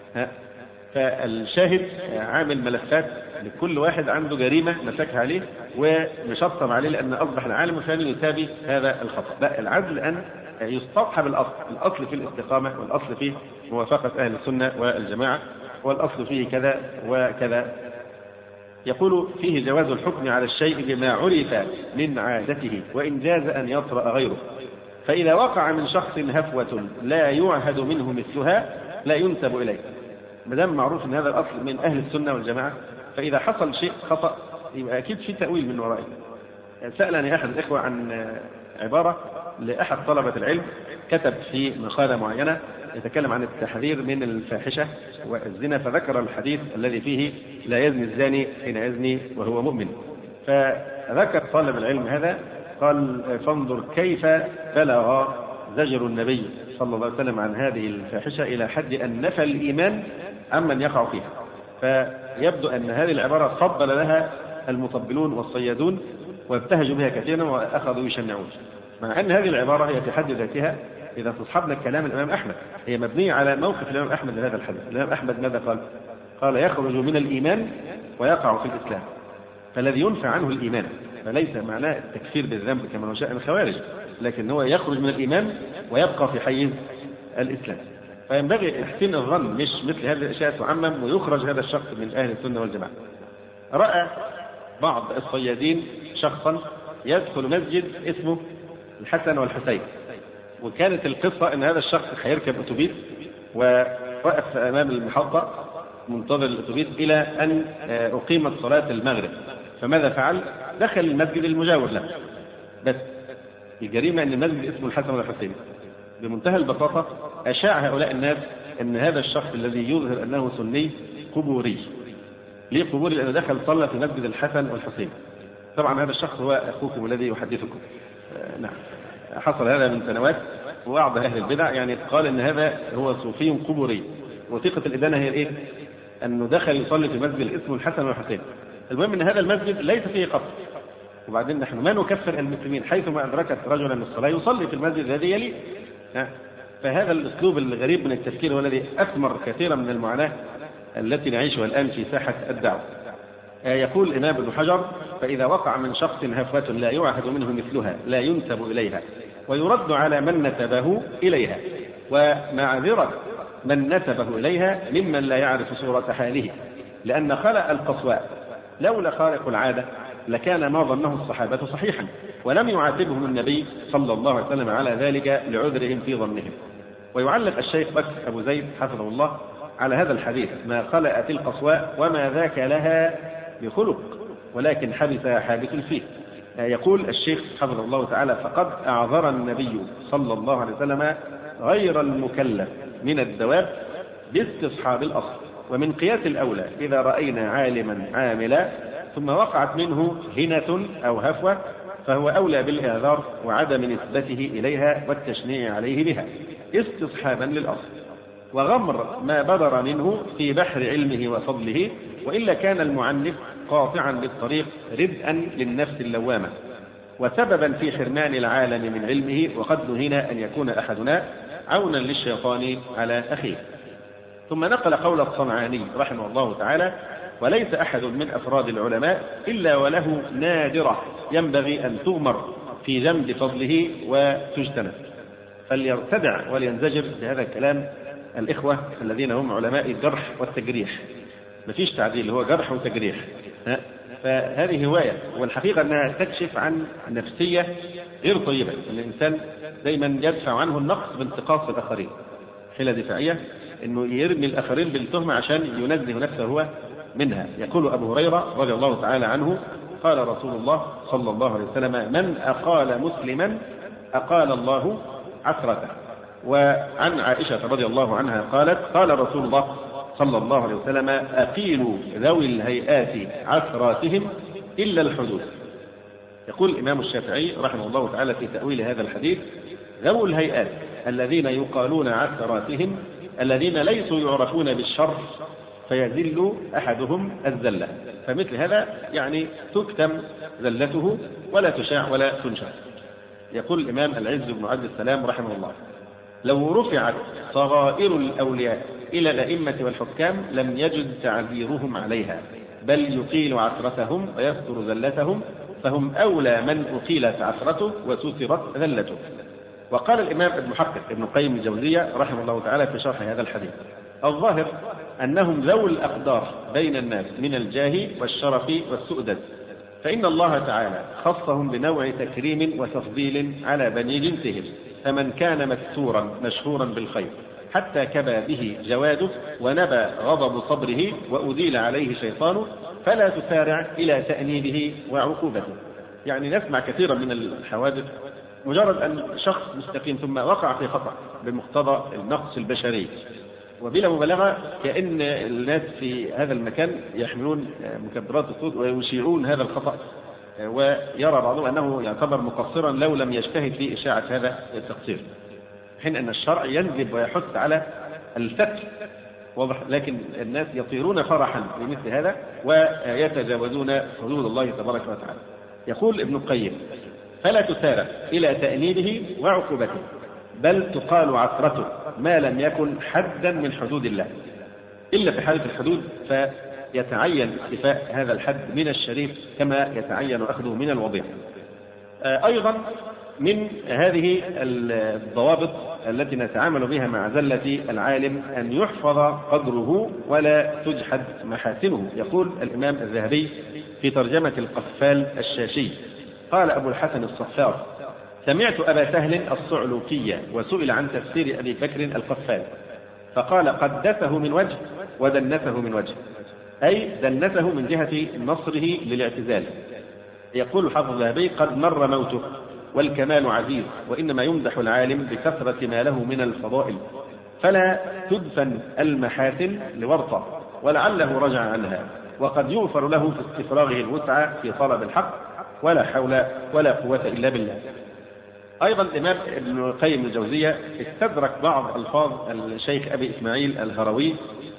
فالشاهد عامل ملفات لكل واحد عنده جريمة مسكها عليه ومشطب عليه لأن أصبح العالم الفلاني يتابي هذا الخطأ. لا، العدل أن يستصحب الأصل في الاستقامة، والأصل فيه موافقة أهل السنة والجماعة، والأصل فيه كذا وكذا. يقول: فيه جواز الحكم على الشيء بما عرف من عادته وإن جاز أن يطرأ غيره، فإذا وقع من شخص هفوة لا يعهد منه مثلها لا ينسب إليه. مدام معروف أن هذا الأصل من أهل السنة والجماعة، فإذا حصل شيء خطأ يبقى أكيد في تأويل من ورائه. سألني أحد الإخوة عن عبارة لأحد طلبة العلم، كتب في مقالة معينة يتكلم عن التحذير من الفاحشة والزنا، فذكر الحديث الذي فيه: لا يزني الزاني حين يزني وهو مؤمن. فذكر طالب العلم هذا قال: فانظر كيف بلغ زجر النبي صلى الله عليه وسلم عن هذه الفاحشة إلى حد أن نفى الإيمان عمن يقع فيها. فيبدو أن هذه العبارة قبل لها المطبلون والصيادون وابتهجوا بها كثيرا وأخذوا يشنعون، مع أن هذه العبارة هي في حد ذاتها إذا تصحبنا كلام الإمام أحمد هي مبنية على موقف الإمام أحمد لهذا الحديث. الإمام أحمد ماذا قال؟ قال: يخرج من الإيمان ويقع في الإسلام، فالذي ينفع عنه الإيمان، فليس معناه التكفير بالذنب كما نشاء الخوارج، لكن هو يخرج من الإيمان ويبقى في حيز الإسلام. فينبغي احسين الظن، مش مثل هذه الأشياء تعمم ويخرج هذا الشخص من أهل السنة والجماعة. رأى بعض الصيادين شخصا يدخل مسجد اسمه الحسن والحسين، وكانت القصة أن هذا الشخص هيركب أتوبيس ووقف أمام المحطة منتظر الأتوبيس إلى أن أقيمت صلاة المغرب. فماذا فعل؟ دخل المسجد المجاور له، بس الجريمة أن المسجد اسمه الحسن والحسين. بمنتهى البساطة أشاع هؤلاء الناس أن هذا الشخص الذي يظهر أنه سني قبوري. ليه قبوري؟ لأنه دخل صلى في مسجد الحسن والحسين. طبعا هذا الشخص هو أخوكم الذي يحدثكم. نعم، حصل هذا من سنوات، وبعض أهل البدع يعني قال أن هذا هو صوفي قبوري، وثيقة الإدانة هي الإيه؟ أنه دخل يصلي في مسجد اسمه الحسن والحسين. المهم أن هذا المسجد ليس فيه قصر، وبعدين نحن ما نكفر المسلمين حيثما أدركت رجلا الصلاة يصلي في المسجد الذي يليه. فهذا الأسلوب الغريب من التفكير هو الذي أثمر كثيرا من المعاناة التي نعيشها الآن في ساحة الدعوة. يقول الإمام ابن حجر: فإذا وقع من شخص هفوة لا يعهد منه مثلها لا ينسب إليها ويرد على من نسبه إليها، ومعذرة من نسبه إليها ممن لا يعرف صورة حاله، لأن خلق القصواء لولا خارق العادة لكان ما ظنه الصحابة صحيحا، ولم يعاتبهم النبي صلى الله عليه وسلم على ذلك لعذرهم في ظنهم. ويعلق الشيخ بكر أبو زيد حفظه الله على هذا الحديث: ما خلقت القصواء وما ذاك لها بخلق ولكن حبسها حابس فيه. يقول الشيخ حفظه الله تعالى: فقد أعذر النبي صلى الله عليه وسلم غير المكلف من الدواب باستصحاب الأصل، ومن قياس الأولى إذا رأينا عالما عاملا ثم وقعت منه هنة أو هفوة فهو أولى بالإعذار وعدم نسبته إليها والتشنيع عليه بها استصحابا للأصل، وغمر ما بدر منه في بحر علمه وفضله، وإلا كان المعنف قاطعا للطريق ردءا للنفس اللوامة وسببا في حرمان العالم من علمه، وقد نهينا أن يكون أحدنا عونا للشيطان على أخيه. ثم نقل قول الصنعاني رحمه الله تعالى: وليس أحد من أفراد العلماء إلا وله نادرة ينبغي أن تغمر في جنب فضله وتجتنب. فليرتدع ولينزجر بهذا الكلام الإخوة الذين هم علماء الجرح والتجريح. مفيش تعديل، هو جرح وتجريح. فهذه هواية، والحقيقة أنها تكشف عن نفسية غير طيبة. الإنسان دايما يدفع عنه النقص بانتقاص الآخرين، حيلة دفاعية أنه يرمي الآخرين بالتهمة عشان ينزه نفسه هو منها. يقول أبو هريرة رضي الله تعالى عنه: قال رسول الله صلى الله عليه وسلم: من أقال مسلما أقال الله عثرته. وعن عائشة رضي الله عنها قالت: قال رسول الله صلى الله عليه وسلم: أقيلوا ذوي الهيئات عثراتهم إلا الحدود. يقول الإمام الشافعي رحمه الله تعالى في تأويل هذا الحديث: ذوي الهيئات الذين يقالون عثراتهم الذين ليسوا يعرفون بالشر فيذل أحدهم الذلة. فمثل هذا يعني تكتم ذلته ولا تشاع ولا تنشر. يقول الإمام العز بن عبد السلام رحمه الله: لو رفعت صغائر الأولياء إلى الأئمة والحكام لم يجد تعذيرهم عليها، بل يقيل عثرتهم ويستر ذلتهم، فهم أولى من أقيلت عثرته وسترت ذلته. وقال الإمام المحقق ابن قيم الجوزية رحمه الله تعالى في شرح هذا الحديث: الظاهر أنهم ذوي الأقدار بين الناس من الجاه والشرف والسؤدد، فإن الله تعالى خصهم بنوع تكريم وتفضيل على بني جنسهم، فمن كان مستورا مشهورا بالخير حتى كبى به جواده ونبى غضب صبره وأذيل عليه شيطانه فلا تسارع إلى تأنيبه وعقوبته. يعني نسمع كثيرا من الحوادث مجرد أن شخص مستقيم ثم وقع في خطأ بمقتضى النقص البشري، وبلا مبالغة كأن الناس في هذا المكان يحملون مكبرات الصوت ويشيعون هذا الخطأ، ويرى بعضهم أنه يعتبر مقصرا لو لم يجتهد في إشاعة هذا التقصير، حين أن الشرع ينذب ويحث على الفتح واضح، لكن الناس يطيرون فرحا بمثل هذا ويتجاوزون حدود الله تبارك وتعالى. يقول ابن القيم: فلا تسارع إلى تأنيبه وعقوبته، بل تقال عثرته ما لم يكن حدا من حدود الله، إلا في حالة الحدود فيتعين اختفاء هذا الحد من الشريف كما يتعين أخذه من الوضيع. أيضا من هذه الضوابط التي نتعامل بها مع زلة العالم أن يحفظ قدره ولا تجحد محاسنه. يقول الإمام الذهبي في ترجمة القفال الشاشي: قال أبو الحسن الصفار: سمعت أبا سهل الصعلوكية وسئل عن تفسير أبي بكر القفال فقال: قدسه من وجه ودنسه من وجه، أي دنسه من جهة نصره للاعتزال. يقول الحافظ الذهبي: قد مر موته والكمال عزيز، وإنما يمدح العالم بكثرة ما له من الفضائل، فلا تدفن المحاسن لورطة ولعله رجع عنها، وقد يغفر له في استفراغه الوسعى في طلب الحق، ولا حول ولا قوة إلا بالله. أيضا الإمام ابن القيم الجوزية استدرك بعض ألفاظ الشيخ أبي إسماعيل الهروي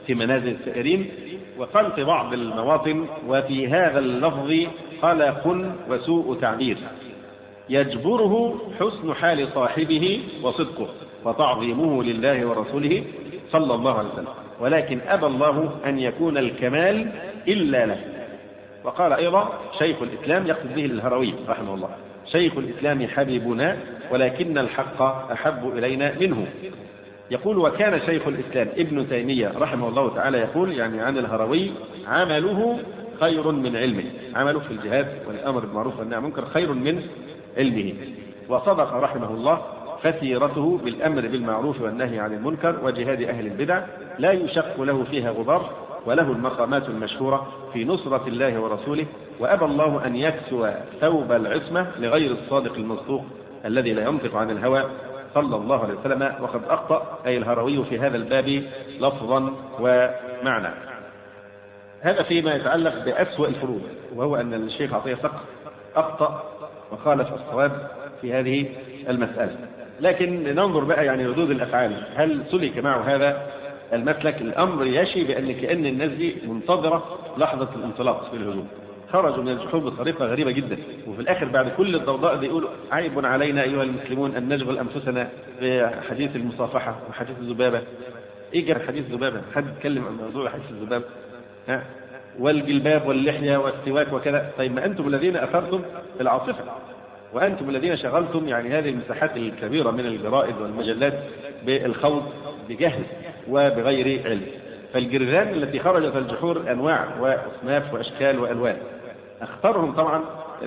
في منازل السائرين. وقال في بعض المواطن: وفي هذا اللفظ قلق وسوء تعبير يجبره حسن حال صاحبه وصدقه وتعظيمه لله ورسوله صلى الله عليه وسلم، ولكن أبى الله أن يكون الكمال إلا له. وقال أيضا شيخ الإسلام، يقصد به الهروي رحمه الله: شيخ الإسلام حبيبنا ولكن الحق أحب إلينا منه. يقول: وكان شيخ الإسلام ابن تيمية رحمه الله تعالى يقول يعني عن الهروي: عمله خير من علمه، عمله في الجهاد والأمر بالمعروف والنهي عن المنكر خير من علمه. وصدق رحمه الله: فسيرته بالأمر بالمعروف والنهي عن المنكر وجهاد أهل البدع لا يشق له فيها غبار، وله المقامات المشهورة في نصرة الله ورسوله، وأبى الله أن يكسو ثوب العصمة لغير الصادق المصدوق الذي لا ينطق عن الهوى صلى الله عليه وسلم. وقد أخطأ أي الهروي في هذا الباب لفظا ومعنى. هذا فيما يتعلق بأسوأ الفروض، وهو أن الشيخ عطية صقر أخطأ وخالف الصواب في هذه المسألة. لكن ننظر بقى يعني ردود الأفعال، هل سلك معه هذا المسلك؟ الأمر يشي بأن كأن الناس دي منتظرة لحظة الانطلاق في الهجوم، خرجوا من الجحود بطريقة غريبة جدا، وفي الآخر بعد كل الضوضاء دي يقولوا: عيب علينا أيها المسلمون أن نشغل أنفسنا بحديث المصافحة وحديث الذبابة. إيه جاب حديث الذبابة؟ حد يتكلم عن موضوع حديث الذبابة؟ والجلباب واللحية والسواك وكذا. طيب ما أنتم الذين أثرتم العاصفة، وأنتم الذين شغلتم يعني هذه المساحات الكبيرة من الجرائد والمجلات بالخوض بجهل وبغير علم. فالجرذان التي خرجت الجحور أنواع وأصناف وأشكال وألوان، اختارهم طبعا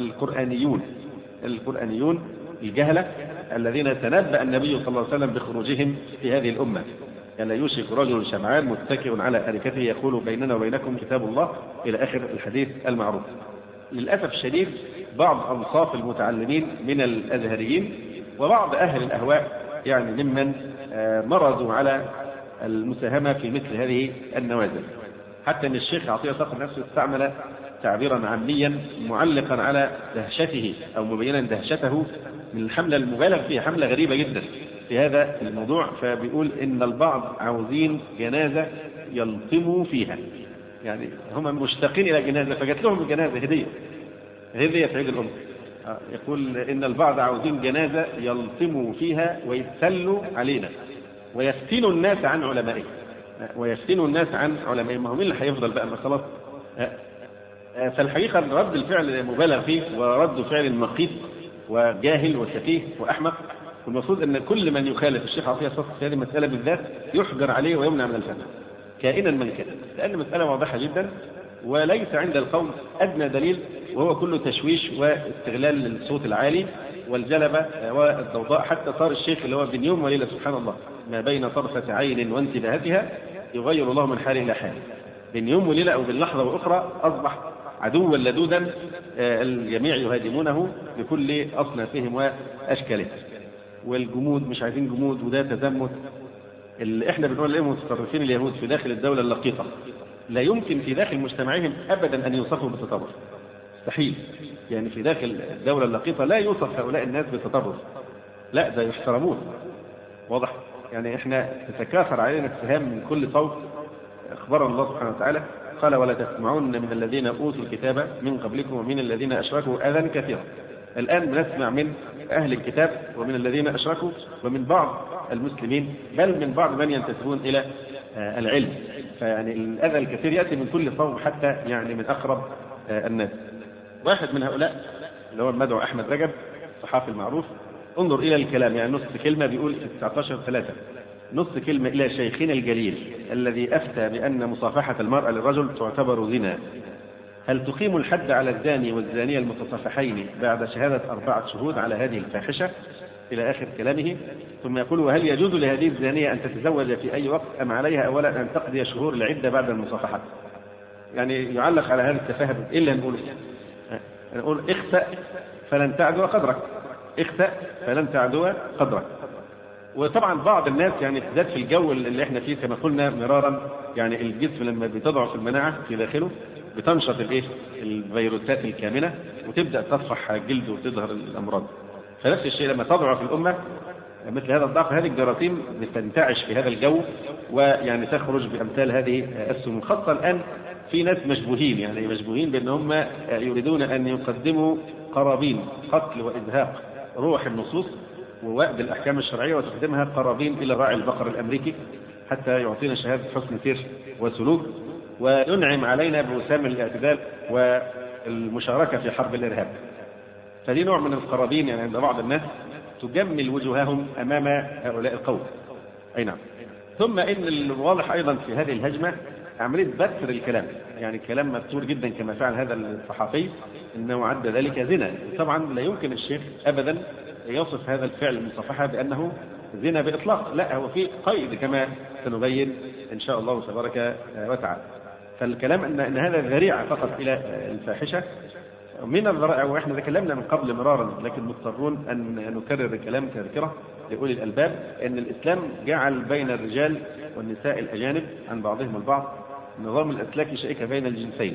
القرآنيون الجهلة الذين تنبأ النبي صلى الله عليه وسلم بخروجهم في هذه الأمة. يعني يوشك رجل شمعان متكئ على أريكته يقول: بيننا وبينكم كتاب الله، إلى آخر الحديث المعروف. للأسف الشديد بعض أنصاف المتعلمين من الأزهريين وبعض أهل الأهواء يعني ممن مرضوا على المساهمة في مثل هذه النوازل، حتى أن الشيخ عطية صقر نفسه استعمل تعبيرا عاميا معلقا على دهشته أو مبينا دهشته من الحملة المبالغ فيها، حملة غريبة جدا في هذا الموضوع. فبيقول: إن البعض عاوزين جنازة يلطموا فيها، يعني هم مشتاقين إلى جنازة فجت لهم الجنازة هدية في عيد الأم. يقول: إن البعض عاوزين جنازة يلطموا فيها ويتسلوا علينا ويفتنوا الناس عن علمائهم، ما هو مين اللي هيفضل بقى؟ ما خلاص. فالحقيقة رد الفعل مبالغ فيه، ورد فعل مقيت وجاهل وسفيه وأحمق. والمفروض أن كل من يخالف الشيخ عطية صقر في هذه المسألة بالذات يحجر عليه ويمنع من الفتوى كائنا من كان، لأن المسألة واضحة جدا وليس عند القوم أدنى دليل، وهو كله تشويش واستغلال للصوت العالي والجلبة والضوضاء. حتى صار الشيخ اللي هو بن يوم وليلة سبحان الله ما بين طرفة عين وانتباهتها يغير الله من حال إلى حال، بن يوم وليلة أو باللحظة وأخرى أصبح عدوا لدودا الجميع يهاجمونه بكل أصنافهم وأشكالهم. والجمود مش عايزين جمود، وده تزمت. اللي احنا بنقول لهم متطرفين اليهود في داخل الدولة اللقيطة لا يمكن في داخل مجتمعهم أبدا أن يوصفوا بالتطرف، مستحيل. يعني في داخل الدولة اللقيطة لا يوصف هؤلاء الناس بالتطرف، لا ده يحترمون. واضح؟ يعني احنا تتكاثر علينا السهام من كل صوت. أخبر الله سبحانه وتعالى قال: ولا تسمعون من الذين أوتوا الكتاب من قبلكم ومن الذين أشركوا أذى كثيرا. الآن بنسمع من أهل الكتاب ومن الذين أشركوا ومن بعض المسلمين، بل من بعض من ينتسبون إلى العلم. فيعني الأذى الكثير يأتي من كل صوب، حتى يعني من أقرب الناس. واحد من هؤلاء اللي هو المدعو أحمد رجب الصحافي المعروف، انظر إلى الكلام، يعني نص كلمة بيقول في 19/3 نص كلمة: إلى شيخنا الجليل الذي أفتى بأن مصافحة المرأة للرجل تعتبر زنا، هل تقيم الحد على الزاني والزانية المتصافحين بعد شهادة 4 شهود على هذه الفاحشة؟ إلى آخر كلامه. ثم يقول: وهل يجوز لهذه الزانية أن تتزوج في أي وقت، أم عليها أولا أن تقضي شهور العدة بعد المصافحة؟ يعني يعلق على هذا التفاهة. إلا نقول: اخسأ فلن تعدو قدرك، اخسأ فلن تعدو قدرك. وطبعا بعض الناس يعني بالذات في الجو اللي احنا فيه كما قلنا مرارا، يعني الجسم لما بتضعف المناعة في داخله بتنشط الفيروسات الكامنة وتبدأ تصفح جلده وتظهر الأمراض. فنفس الشيء لما تضعف الأمة مثل هذا الضعف. هذه الجراثيم بتنتعش في هذا الجو، ويعني تخرج بأمثال هذه السموم. خاصة الآن في ناس مشبوهين، يعني مشبوهين بأن هم يريدون أن يقدموا قرابين قتل وإزهاق روح النصوص ووأد الأحكام الشرعية، وتقدمها قرابين إلى راعي البقر الأمريكي حتى يعطينا شهادة حسن سير وسلوك، وينعم علينا بوسام الاعتدال والمشاركة في حرب الإرهاب. فدي نوع من القرابين يعني عند بعض الناس تجمل وجوههم أمام هؤلاء القوم. أي نعم. ثم إن الواضح أيضا في هذه الهجمة عملية بثر الكلام، يعني كلام مبثور جدا كما فعل هذا الصحفي، إنه عد ذلك زنا. طبعا لا يمكن الشيخ أبدا يصف هذا الفعل المصافحة بأنه زنا بإطلاق، لا، هو في قيد كما سنبين إن شاء الله تبارك وتعالى. فالكلام أن هذا ذريعة فقط إلى الفاحشة من الذرائع، وإحنا تكلمنا من قبل مرارا لكن مضطرون أن نكرر الكلام تذكرة لأولي الألباب، أن الإسلام جعل بين الرجال والنساء الأجانب عن بعضهم البعض نظام الأسلاك شائكة بين الجنسين،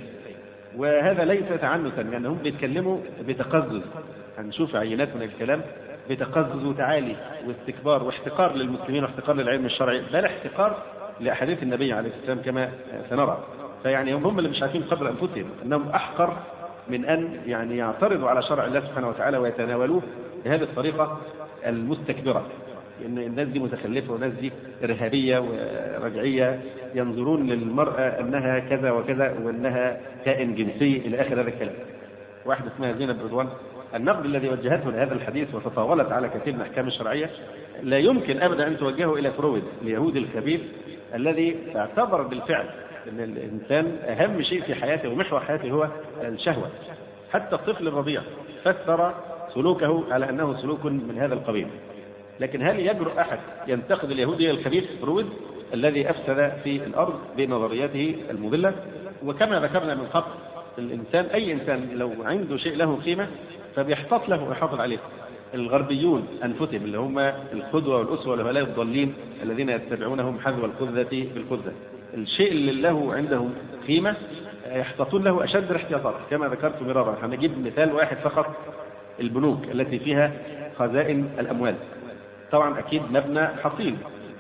وهذا ليس تعنتا، لأنهم بيتكلموا بتقزز. هنشوف عينات من الكلام بتقزز وتعالي واستكبار واحتقار للمسلمين واحتقار للعلم الشرعي، بل احتقار لأحاديث النبي عليه السلام كما سنرى. فيعني هم اللي مش عارفين قدر أنفسهم أنهم أحقر من أن يعني يعترضوا على شرع الله سبحانه وتعالى ويتناولوه بهذه الطريقة المستكبرة. إن الناس دي متخلفة والناس دي إرهابية ورجعية، ينظرون للمرأة أنها كذا وكذا وأنها كائن جنسي إلى آخر هذا الكلام. واحدة اسمها زينب رضوان، النقد الذي وجهته لهذا الحديث وتطاولت على كثير من الأحكام الشرعية لا يمكن أبدا أن توجهه إلى فرويد اليهودي الخبيث الذي اعتبر بالفعل أن الإنسان أهم شيء في حياته ومحور حياته هو الشهوة. حتى الطفل الرضيع فسر سلوكه على أنه سلوك من هذا القبيل. لكن هل يجرؤ أحد ينتقد اليهودي الخبيث فرويد الذي أفسد في الأرض بنظرياته المضلة؟ وكما ذكرنا من قبل، الإنسان أي إنسان لو عنده شيء له قيمة فبيحتفظ له ويحافظ عليه. الغربيون أنفسهم اللي هم القدوة والأسوة والهؤلاء الضالين الذين يتبعونهم حذو القذة بالقذة، الشيء اللي له عندهم قيمة يحتاطون له أشد الاحتياطات كما ذكرت مرارا. هنجيب مثال واحد فقط، البنوك التي فيها خزائن الأموال، طبعا أكيد مبنى حصين.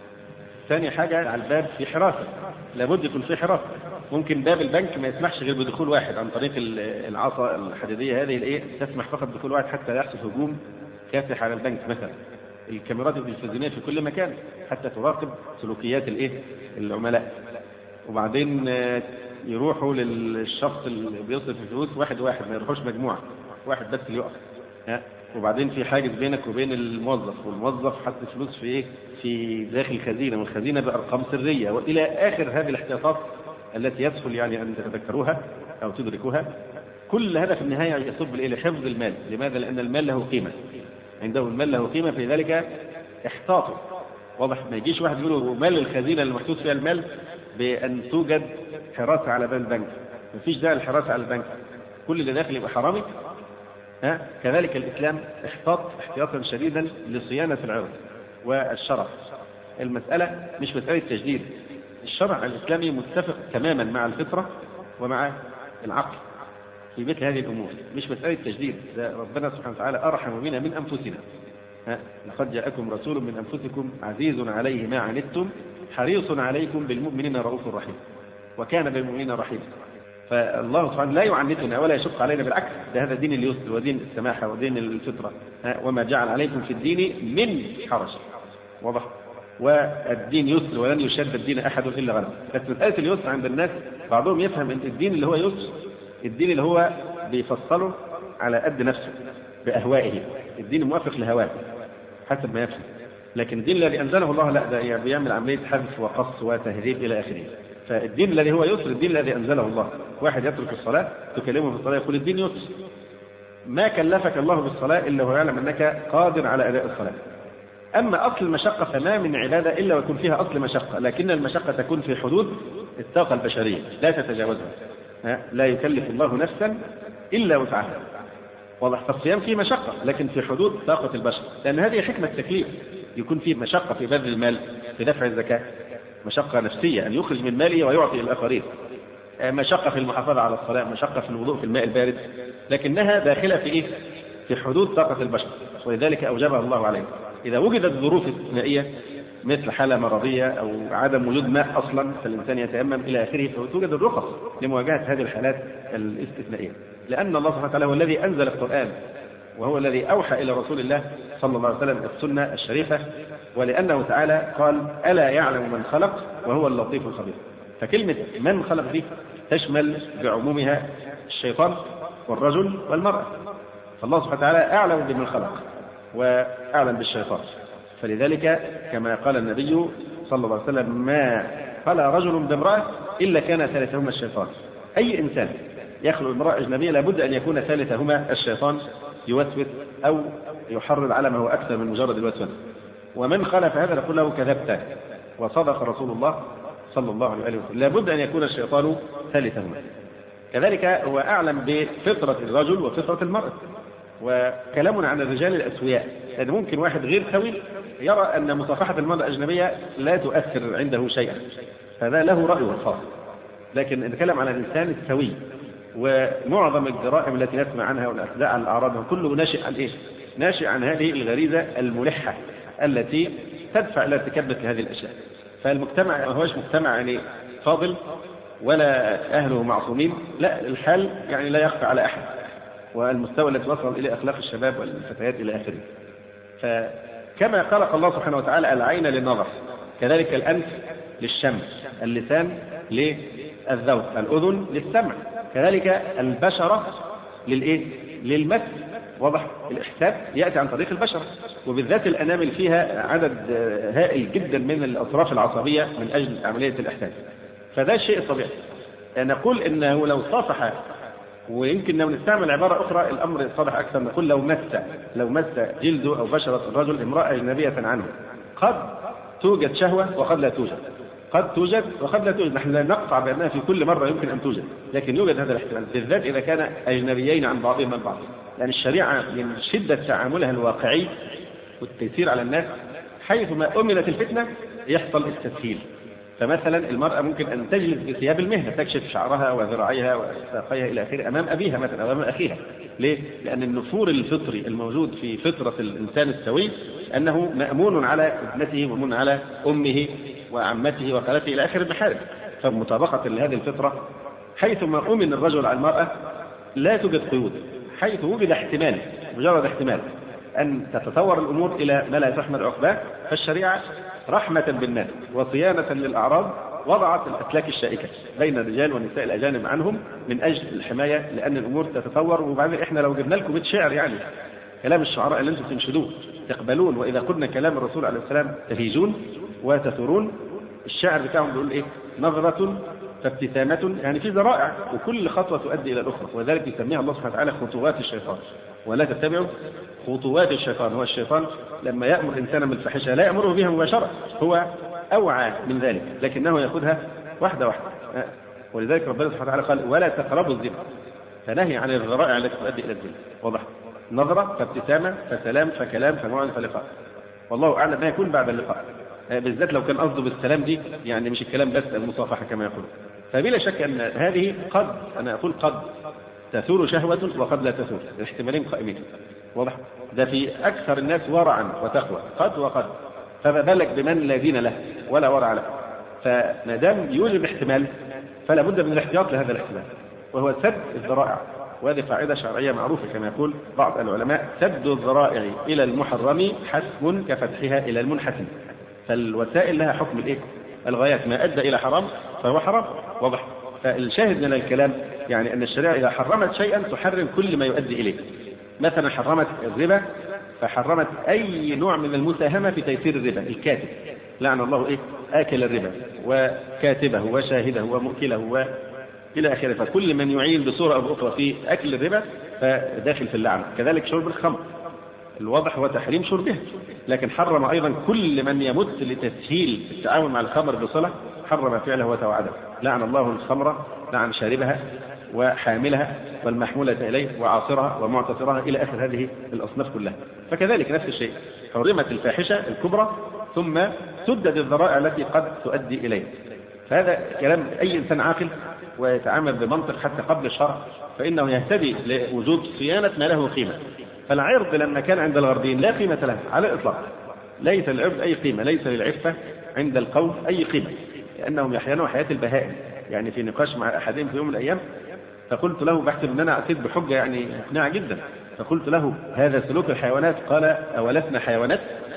ثاني حاجة على الباب في حراسة، لابد يكون في حراسة. ممكن باب البنك ما يسمحش غير بدخول واحد عن طريق العصا الحديدية هذه تسمح فقط بدخول واحد حتى يحصل هجوم كافح على البنك مثلا. الكاميرات التلفزيونية في كل مكان حتى تراقب سلوكيات العملاء. وبعدين يروحوا للشخص اللي بيصرف الفلوس واحد واحد، ما يروحوش مجموعة، واحد بس اللي يقف. وبعدين في حاجز بينك وبين الموظف، والموظف حط فلوس في داخل خزينة، والخزينة بأرقام سرية، وإلى آخر هذه الاحتياطات التي يسهل يعني أن تتذكروها أو تدركوها. كل هذا في النهاية يصب إلى حفظ المال. لماذا؟ لأن المال له قيمة، عنده المال له قيمة، في ذلك احتاطه. واضح؟ ما يجيش واحد يقول مال الخزينة اللي محطوط فيها المال بأن توجد حراسة على باب البنك. ما فيش داعي الحراسة على البنك، كل اللي داخل يبقى حرامي. كذلك الإسلام احتاط احتياطا شديدا لصيانة العرض والشرف. المسألة مش مسألة تجديد، الشرع الإسلامي متفق تماما مع الفطرة ومع العقل في مثل هذه الأمور، مش مسألة تجديد. ده ربنا سبحانه وتعالى أرحم بنا من أنفسنا. لقد جاءكم رسول من أنفسكم عزيز عليه ما عنتم حريص عليكم بالمؤمنين رؤوف رحيم، وكان بالمؤمنين رحيما. فالله سبحانه لا يعنتنا ولا يشق علينا، بالعكس، ده هذا دين اليسر ودين السماحة ودين الفطرة. وما جعل عليكم في الدين من حرج. واضح؟ والدين يسر ولن يشد الدين أحد إلا غلبه. بس مسألة اليسر عند الناس بعضهم يفهم أن الدين اللي هو يسر الدين اللي هو بيفصله على قد نفسه بأهوائه، الدين موافق لهواه حسب ما يفهم. لكن الدين الذي أنزله الله لا، ده بيعمل عملية حذف وقص وتهذيب إلى آخره. فالدين الذي هو يسر الدين الذي أنزله الله. واحد يترك الصلاة تكلمه في الصلاة يقول الدين يسر. ما كلفك الله بالصلاة إلا هو يعلم أنك قادر على أداء الصلاة. أما أصل المشقة فما من عبادة إلا ويكون فيها أصل مشقة، لكن المشقة تكون في حدود الطاقة البشرية لا تتجاوزها. لا يكلف الله نفسا إلا وسعها. واضح؟ فالصيام فيه مشقة لكن في حدود طاقة البشر، لأن هذه حكمة التكليف. يكون فيه مشقة في بذل المال، في دفع الزكاة، مشقة نفسية أن يخرج من ماله ويعطي الآخرين، مشقة في المحافظة على الصلاة، مشقة في الوضوء في الماء البارد، لكنها داخلة في حدود طاقة البشر، ولذلك أوجبها الله عليه. إذا وجدت ظروف استثنائية مثل حالة مرضية أو عدم وجود ماء أصلا فالإنسان يتيمم إلى آخره، فتوجد الرخص لمواجهة هذه الحالات الاستثنائية، لأن الله سبحانه وتعالى هو الذي أنزل القرآن، وهو الذي أوحى إلى رسول الله صلى الله عليه وسلم السنة الشريفة، ولأنه تعالى قال ألا يعلم من خلق وهو اللطيف الخبير. فكلمة من خلق دي تشمل بعمومها الشيطان والرجل والمرأة، فالله سبحانه وتعالى أعلم بمن خلق وأعلم بالشيطان، فلذلك كما قال النبي صلى الله عليه وسلم ما خلا رجل بامرأة إلا كان ثالثهما الشيطان. أي إنسان يخلو امرأة أجنبية لابد أن يكون ثالثهما الشيطان يوسوس أو يحرض على ما هو أكثر من مجرد الوسوسة، ومن خالف هذا نقول له كذبت، وصدق رسول الله صلى الله عليه وسلم، لابد أن يكون الشيطان ثالثهما. كذلك هو أعلم بفطرة الرجل وفطرة المرأة. وكلامنا عن الرجال الأسوياء، لأن ممكن واحد غير سوي يرى أن مصافحة المرأة الأجنبية لا تؤثر عنده شيئا، فهذا له رأيه الخاص، لكن نتكلم عن الإنسان السوي. ومعظم الجرائم التي نسمع عنها والاعتداء على الأعراض كله ناشئ عن إيه؟ ناشئ عن هذه الغريزة الملحة التي تدفع إلى ارتكاب مثل هذه الأشياء. فالمجتمع ما هوش مجتمع يعني فاضل ولا أهله معصومين، لا، الحال يعني لا يخفى على أحد، والمستوى الذي وصل إلى أخلاق الشباب والفتيات إلى آخره. فكما خلق الله سبحانه وتعالى العين للنظر، كذلك الأنف للشم، اللسان للذوق، الأذن للسمع، كذلك البشرة للإيه؟ للمس. واضح؟ الإحساس يأتي عن طريق البشرة، وبالذات الأنامل فيها عدد هائل جدا من الأطراف العصبية من أجل عملية الإحساس. فده الشيء الطبيعي. نقول إنه لو صافح، ويمكن لو نستعمل عبارة أخرى الأمر يتضح أكثر، نقول لو مس جلده أو بشرة الرجل امرأة أجنبية عنه، قد توجد شهوة وقد لا توجد، قد توجد وقد لا توجد. نحن لا نقطع بأنها في كل مرة يمكن أن توجد، لكن يوجد هذا الاحتمال، بالذات إذا كان أجنبيين عن بعضهم البعض، لأن الشريعة من شدة تعاملها الواقعي والتيسير على الناس حيثما أمنت الفتنة يحصل التسهيل. فمثلا المرأة ممكن أن تجلس بثياب المهنة، تكشف شعرها وذراعيها وساقيها إلى آخره أمام أبيها مثلا أو أمام أخيها. ليه؟ لأن النفور الفطري الموجود في فطرة الإنسان السوي أنه مأمون على ابنته ومأمون على أمه وعمته وخالته إلى آخر المحارم. فمطابقة لهذه الفطرة حيثما أمن الرجل على المرأة لا توجد قيود، حيث وجد احتمال، مجرد احتمال أن تتطور الأمور إلى ما لا تحمد عقباه، فالشريعة رحمة بالناس وصيانة للأعراض وضعت الأسلاك الشائكة بين الرجال والنساء الأجانب عنهم من أجل الحماية، لأن الأمور تتطور. وبعدين إحنا لو جبنا لكم بيت شعر يعني كلام الشعراء اللي أنتم تنشدوه تقبلون، وإذا قلنا كلام الرسول عليه السلام تهيجون وتثورون. الشعر بتاعهم بيقول إيه؟ نظرة فابتسامة، يعني في ذرائع وكل خطوة تؤدي إلى الأخرى، وذلك يسميها الله سبحانه وتعالى خطوات الشيطان. ولا تتبعوا خطوات الشيطان. هو الشيطان لما يأمر إنسانا بالفاحشة لا يأمره بها مباشرة، هو أوعى من ذلك، لكنه يأخذها واحدة واحدة. ولذلك ربنا سبحانه وتعالى قال ولا تقربوا الزنا، فنهي عن الذرائع التي تؤدي إلى الزنا. واضح؟ نظرة فابتسامة فسلام فكلام فموعد فلقاء، والله أعلم ما يكون بعد اللقاء، بالذات لو كان قصده بالسلام دي يعني مش الكلام بس، المصافحة كما يقول. فبلا شك أن هذه قد، أنا أقول قد تثور شهوة وقد لا تثور، الاحتمالين قائمين. واضح؟ ده في أكثر الناس ورعا وتقوى، قد وقد، فما بالك بمن لا دين له ولا ورع له. فما دام يوجد احتمال فلا بد من الاحتياط لهذا الاحتمال، وهو سد الذرائع. وهذه قاعدة شرعية معروفة كما يقول بعض العلماء: سد الذرائع إلى المحرم حسب كفتحها إلى المنحسن. فالوسائل لها حكم الإيه؟ الغايات، ما أدى إلى حرام فهو حرام. واضح؟ فالشاهد من الكلام يعني أن الشريعة إذا حرمت شيئا تحرم كل ما يؤدي إليه. مثلا حرمت الربا فحرمت أي نوع من المساهمة في تيسير الربا، الكاتب، لعن الله إيه؟ آكل الربا وكاتبه وشاهده ومؤكله وإلى آخره. فكل من يعين بصورة أو بأخرى في أكل الربا فداخل في اللعنة. كذلك شرب الخمر، الواضح هو تحريم شربها، لكن حرم أيضا كل من يمت لتسهيل التعامل مع الخمر بصلة، حرم فعله وتوعده. لعن الله الخمر، لعن شاربها وحاملها والمحمولة إليه وعاصرها ومعتصرها إلى آخر هذه الأصناف كلها. فكذلك نفس الشيء، حرمت الفاحشة الكبرى ثم سدد الذرائع التي قد تؤدي إليه. فهذا كلام أي إنسان عاقل ويتعامل بمنطق حتى قبل الشرع، فإنه يهتدي لوجود صيانة ما له قيمة. فالعرض لما كان عند الغربيين لا قيمة له على الإطلاق، ليس للعرض أي قيمة، ليس للعفة عند القوم أي قيمة، لأنهم يحيون حياة البهائم. يعني في نقاش مع أحدهم في يوم من الأيام فقلت له، بحسب أن أنا أتيت بحجة يعني مقنعة جدا، فقلت له هذا سلوك الحيوانات؟ قال أولسنا حيوانات؟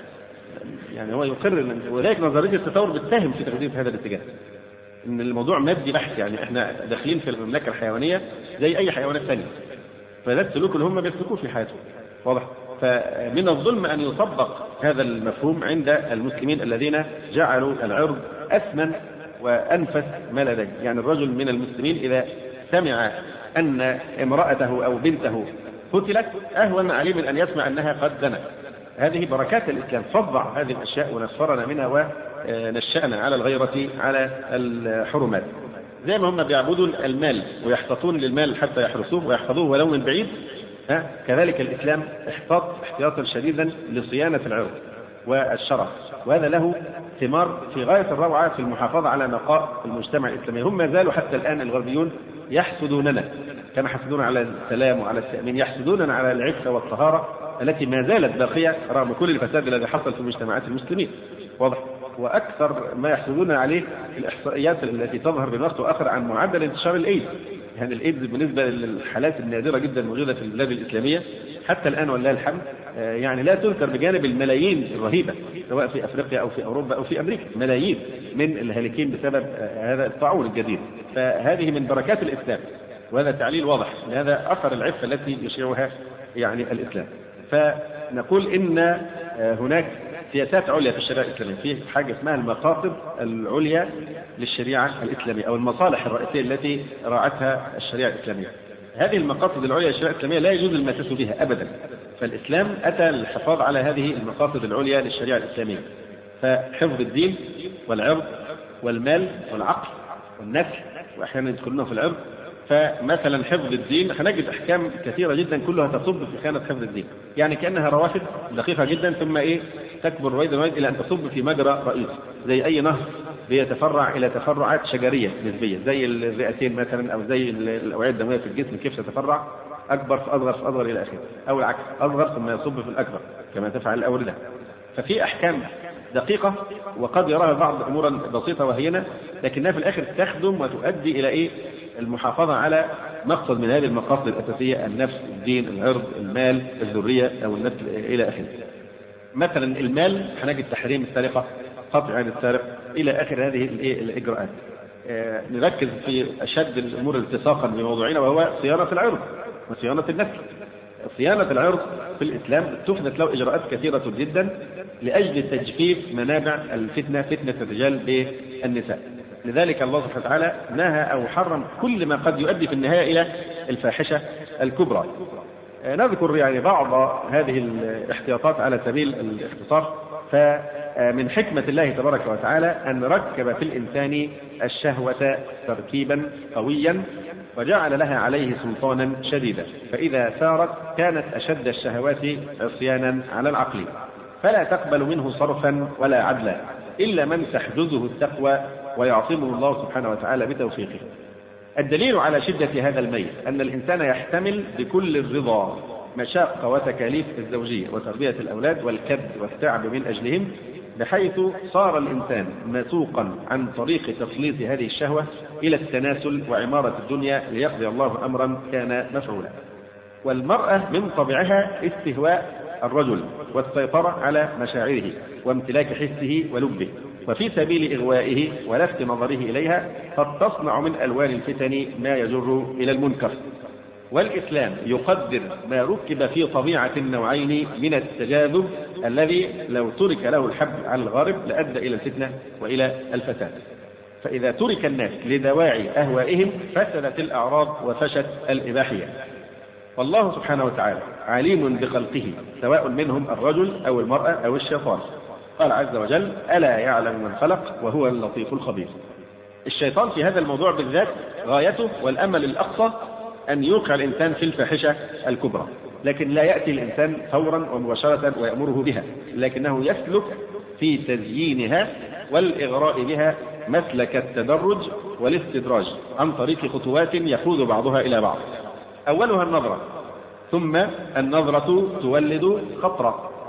يعني هو يقرر. ولذلك نظرية التطور بتساهم في تغذية هذا الاتجاه، ان الموضوع مادي بحت، يعني احنا داخلين في المملكه الحيوانيه زي اي حيوانات ثانيه، فده السلوك اللي هم بيسلكوه في حياتهم. واضح؟ فمن الظلم ان يطبق هذا المفهوم عند المسلمين الذين جعلوا العرض اثمن وانفس ما لديه. يعني الرجل من المسلمين اذا سمع ان امراته او بنته قتلت اهون عليه من ان يسمع انها قد زنت. هذه بركات الاسلام، فضع هذه الاشياء ونفرنا منها ونشأنا على الغيرة على الحرمات. زي ما هم بيعبدون المال ويحتطون للمال حتى يحرسوه ويحفظوه ولو من بعيد، كذلك الإسلام احتاط احتياطا شديدا لصيانة العرض والشرف، وهذا له ثمار في غاية الروعة في المحافظة على نقاء المجتمع الإسلامي. هم ما زالوا حتى الآن الغربيون يحسدوننا كما حسدون على السلام وعلى التأمين، يحسدوننا على العفة والطهارة التي ما زالت باقية رغم كل الفساد الذي حصل في مجتمعات المسلمين. واضح؟ وأكثر ما يحسدون عليه الإحصائيات التي تظهر بنص آخر عن معدل انتشار الإيدز. يعني الإيدز بالنسبة للحالات النادرة جدا موجودة في البلاد الإسلامية حتى الآن ولله الحمد يعني لا تذكر بجانب الملايين الرهيبة سواء في أفريقيا أو في أوروبا أو في أمريكا، ملايين من الهالكين بسبب هذا الطاعون الجديد. فهذه من بركات الإسلام، وهذا تعليل واضح لهذا أثر العفة التي يشيعها يعني الإسلام. فنقول إن هناك سياسات عليا في الشريعة الإسلامية، في حاجة اسمها المقاصد العليا للشريعة الإسلامية أو المصالح الرئيسية التي راعتها الشريعة الإسلامية. هذه المقاصد العليا للشريعة الإسلامية لا يجوز المساس بها أبدا، فالإسلام أتى للحفاظ على هذه المقاصد العليا للشريعة الإسلامية، فحفظ الدين والعرض والمال والعقل والنسل، وأحيانا يدخلونه في العرض. فمثلا حفظ الدين هنجد أحكام كثيرة جدا كلها تصب في خانة حفظ الدين، يعني كأنها روافد دقيقة جدا ثم تكبر رويدا إلى أن تصب في مجرى رئيس، زي أي نهر بيتفرع إلى تفرعات شجرية نسبية، زي الرئتين مثلا أو زي الأوعية الدموية في الجسم كيف تتفرع أكبر في أصغر في أصغر إلى آخره، أو العكس أصغر ثم يصب في الأكبر كما تفعل الأوردة. ففي أحكام دقيقة وقد يراها بعض أمورا بسيطة وهينة، لكنها في الآخر تخدم وتؤدي إلى المحافظة على مقصد من هذه المقاصد الأساسية: النفس، الدين، العرض، المال، الذرية أو النسل إلى آخره. مثلا المال هنجد تحريم السرقة، قطع عن السارق إلى آخر هذه الإجراءات. نركز في أشد الأمور التصاقا بموضوعنا وهو صيانة العرض وصيانة النسل. صيانة العرض في الإسلام تفنت له إجراءات كثيرة جدا لأجل تجفيف منابع الفتنة، فتنة الرجال بالنساء. لذلك الله سبحانه وتعالى نهى أو حرم كل ما قد يؤدي في النهاية إلى الفاحشة الكبرى. نذكر يعني بعض هذه الاحتياطات على سبيل الاختصار. فمن حكمة الله تبارك وتعالى أن ركب في الإنسان الشهوة تركيبا قويا وجعل لها عليه سلطانا شديدا، فإذا سارت كانت أشد الشهوات عصيانا على العقل، فلا تقبل منه صرفا ولا عدلا إلا من تحجزه التقوى ويعصمه الله سبحانه وتعالى بتوفيقه. الدليل على شدة هذا الميل أن الإنسان يحتمل بكل الرضا مشاق وتكاليف الزوجية وتربية الأولاد والكد والتعب من أجلهم، بحيث صار الإنسان مسوقا عن طريق تسليط هذه الشهوة إلى التناسل وعمارة الدنيا ليقضي الله أمرا كان مفعولا. والمرأة من طبعها استهواء الرجل والسيطرة على مشاعره وامتلاك حسه ولبه، وفي سبيل إغوائه ولفت نظره إليها قد تصنع من ألوان الفتن ما يجر إلى المنكر. والإسلام يقدر ما ركب في طبيعة النوعين من التجاذب الذي لو ترك له الحبل على الغارب لأدى إلى الفتنة وإلى الفساد. فإذا ترك الناس لدواعي أهوائهم فسدت الأعراض وفشت الإباحية. والله سبحانه وتعالى عليم بخلقه سواء منهم الرجل أو المرأة أو الشيطان. قال عز وجل: ألا يعلم من خلق وهو اللطيف الخبير. الشيطان في هذا الموضوع بالذات غايته والأمل الأقصى أن يوقع الإنسان في الفاحشة الكبرى، لكن لا يأتي الإنسان فورا ومباشرة ويأمره بها، لكنه يسلك في تزيينها والإغراء بها مسلك التدرج والاستدراج عن طريق خطوات يقود بعضها إلى بعض. أولها النظرة، ثم النظرة تولد خطرة،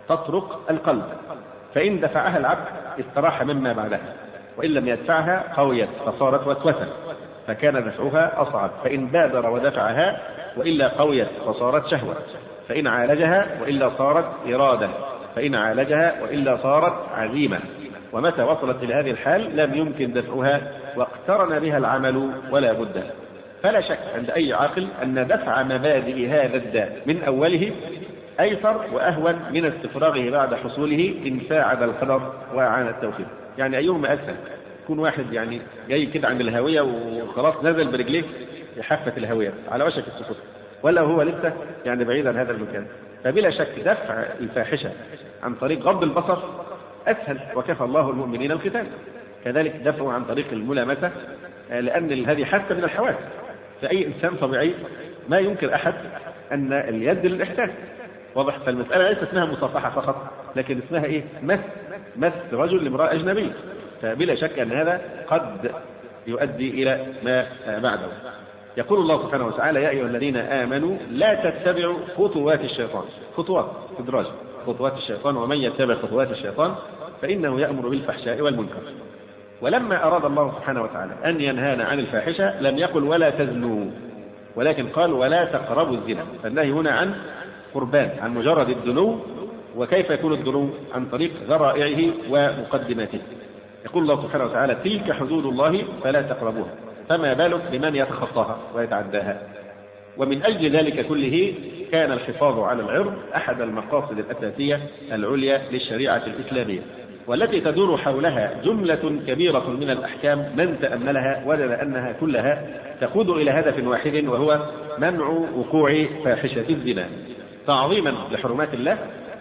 تطرق القلب، فإن دفعها العبد استراح مما بعدها، وإن لم يدفعها قويت فصارت وسوسة فكان دفعها أصعب، فإن بادر ودفعها وإلا قويت فصارت شهوة، فإن عالجها وإلا صارت إرادة، فإن عالجها وإلا صارت عزيمة. ومتى وصلت إلى هذه الحال لم يمكن دفعها واقترن بها العمل ولا بد. فلا شك عند أي عاقل أن دفع مبادئ هذا الداء من أوله أيسر وأهون من استفراغه بعد حصوله إن ساعد القدر وأعان التوفيق. يعني أيهما أسهل؟ يكون واحد يعني جاي كده عند الهاوية وخلاص نزل برجليه يحفة الهاوية على وشك السقوط، ولا هو لسه يعني بعيد عن هذا المكان. فبلا شك دفع الفاحشة عن طريق غض البصر أسهل، وكفى الله المؤمنين القتال. كذلك دفعه عن طريق الملامسة، لأن هذه حاسة من الحواس، فأي إنسان طبيعي ما ينكر أحد أن اليد للإحساس، واضح. فالمسألة ليس اسمها مصافحة فقط، لكن اسمها إيه؟ مس رجل لامرأة أجنبية. فبلا شك أن هذا قد يؤدي إلى ما بعده. يقول الله سبحانه وتعالى: يا أيها الذين آمنوا لا تتبعوا خطوات الشيطان. خطوات إدراج خطوات الشيطان، ومن يتبع خطوات الشيطان فإنه يأمر بالفحشاء والمنكر. ولما أراد الله سبحانه وتعالى أن ينهانا عن الفاحشة لم يقل ولا تزنوا، ولكن قال ولا تقربوا الزنا. فالنهي هنا عن قربان، عن مجرد الدنو. وكيف يكون الدنو؟ عن طريق ذرائعه ومقدماته. يقول الله سبحانه وتعالى: تلك حدود الله فلا تقربوها، فما بالك بمن يتخطاها ويتعداها. ومن أجل ذلك كله كان الحفاظ على العرض أحد المقاصد الأساسية العليا للشريعة الإسلامية، والتي تدور حولها جملة كبيرة من الأحكام من تأملها وجد أنها كلها تقود إلى هدف واحد، وهو منع وقوع فاحشة الزنا، تعظيما لحرمات الله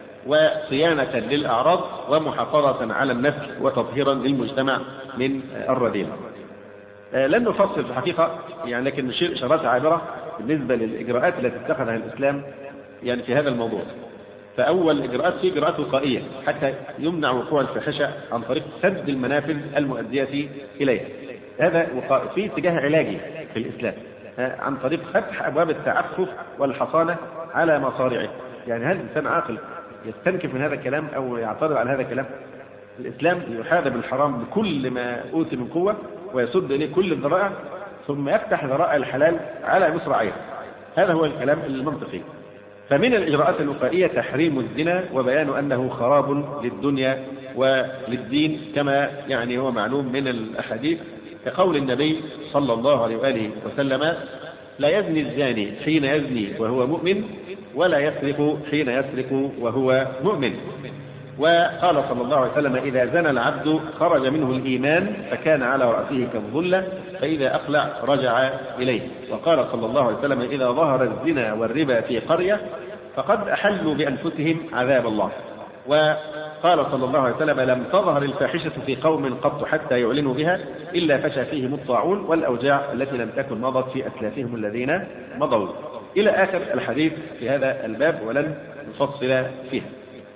وصيانة للأعراض ومحافظة على النفس وتطهيرا للمجتمع من الرذيلة. لن نفصل في الحقيقة يعني، لكن نشير إشارات عابرة بالنسبة للإجراءات التي اتخذها الإسلام يعني في هذا الموضوع. فأول إجراءات في إجراءات وقائية حتى يمنع وقوع الفاحشة عن طريق سد المنافذ المؤدية إليها. هذا وقائي. في اتجاه علاجي في الإسلام عن طريق فتح أبواب التعفف والحصانة على مصارعه. يعني هل إنسان عاقل يستنكف من هذا الكلام أو يعترض على هذا الكلام؟ الإسلام يحارب الحرام بكل ما أوتي من قوة ويسد إليه كل الذرائع، ثم يفتح ذرائع الحلال على مصراعيها. هذا هو الكلام المنطقي. فمن الإجراءات الوقائية تحريم الزنا وبيان أنه خراب للدنيا وللدين، كما يعني هو معلوم من الأحاديث كقول النبي صلى الله عليه وآله وسلم: لا يزني الزاني حين يزني وهو مؤمن، ولا يسرق حين يسرق وهو مؤمن. وقال صلى الله عليه وسلم: إذا زنى العبد خرج منه الإيمان فكان على رأسه كالظلة، فإذا أقلع رجع إليه. وقال صلى الله عليه وسلم: إذا ظهر الزنا والربا في قرية فقد أحلوا بأنفسهم عذاب الله. وقال صلى الله عليه وسلم: لم تظهر الفاحشة في قوم قط حتى يعلنوا بها إلا فشى فيهم الطاعون والأوجاع التي لم تكن مضت في أسلافهم الذين مضوا، إلى آخر الحديث في هذا الباب، ولن نفصل فيها.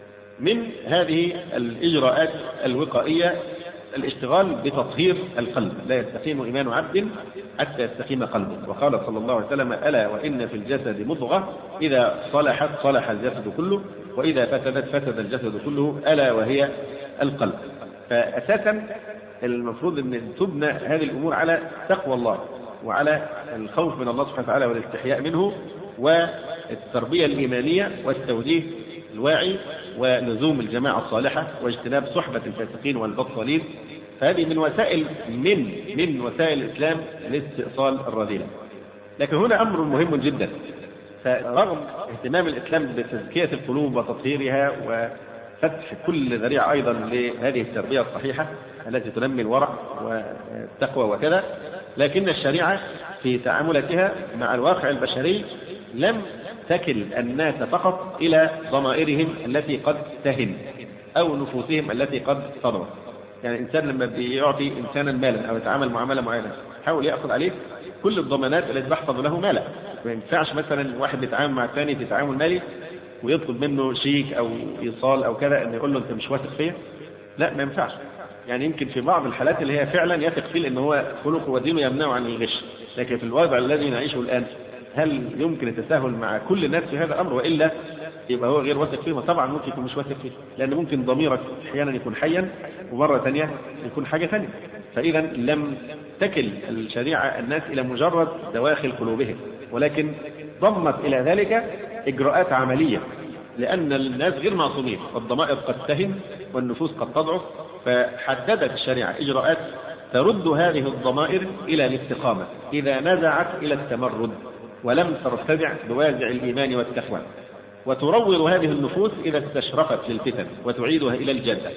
من هذه الإجراءات الوقائية الاشتغال بتطهير القلب. لا يستقيم إيمان عبد حتى يستقيم قلبه. وقال صلى الله عليه وسلم: ألا وإن في الجسد مضغة إذا صلحت صلح الجسد كله، وإذا فسدت فسد الجسد كله، ألا وهي القلب. فأساسا المفروض أن تبنى هذه الأمور على تقوى الله وعلى الخوف من الله سبحانه وتعالى والاستحياء منه، والتربية الإيمانية والتوجيه الواعي، ولزوم الجماعة الصالحة، واجتناب صحبة الفاسقين والبطالين. فهذه من وسائل الإسلام لاستئصال الرذيلة. لكن هنا أمر مهم جدا. فرغم اهتمام الإسلام بتزكية القلوب وتطهيرها وفتح كل ذريعة أيضا لهذه التربية الصحيحة التي تنمي الورع والتقوى وكذا، لكن الشريعة في تعاملاتها مع الواقع البشري لم تكل الناس فقط إلى ضمائرهم التي قد تهن أو نفوسهم التي قد تضعف. يعني إنسان لما بيعطي إنسانا مالا أو يتعامل معاملة معينة حاول يأخذ عليه كل الضمانات التي تحفظ له مالا. ما ينفعش مثلا واحد بيتعامل مع الثاني في تعامل مالي ويطلب منه شيك أو إيصال أو كذا أن يقول له أنت مش واثق فيه. لا، ما ينفعش. يعني يمكن في بعض الحالات اللي هي فعلا يثق فيه لأنه هو خلقه ودينه يمنعه عن الغش، لكن في الوضع الذي نعيشه الآن هل يمكن التساهل مع كل الناس في هذا الأمر؟ وإلا يبقى هو غير واثق فيه. طبعا ممكن يكون مش واثق فيه، لأن ممكن ضميرك أحيانا يكون حيا ومرة ثانية يكون حاجة ثانية. فإذا لم تكل الشريعة الناس إلى مجرد دواخل قلوبهم، ولكن ضمت إلى ذلك إجراءات عملية، لأن الناس غير معصومين، الضمائر قد تهن والنفوس قد تضعف، فحددت الشريعة إجراءات ترد هذه الضمائر إلى الاستقامة إذا نزعت إلى التمرد ولم ترتدع بوازع الإيمان والتقوى، وتروض هذه النفوس إذا استشرفت للفتن وتعيدها إلى الجدة.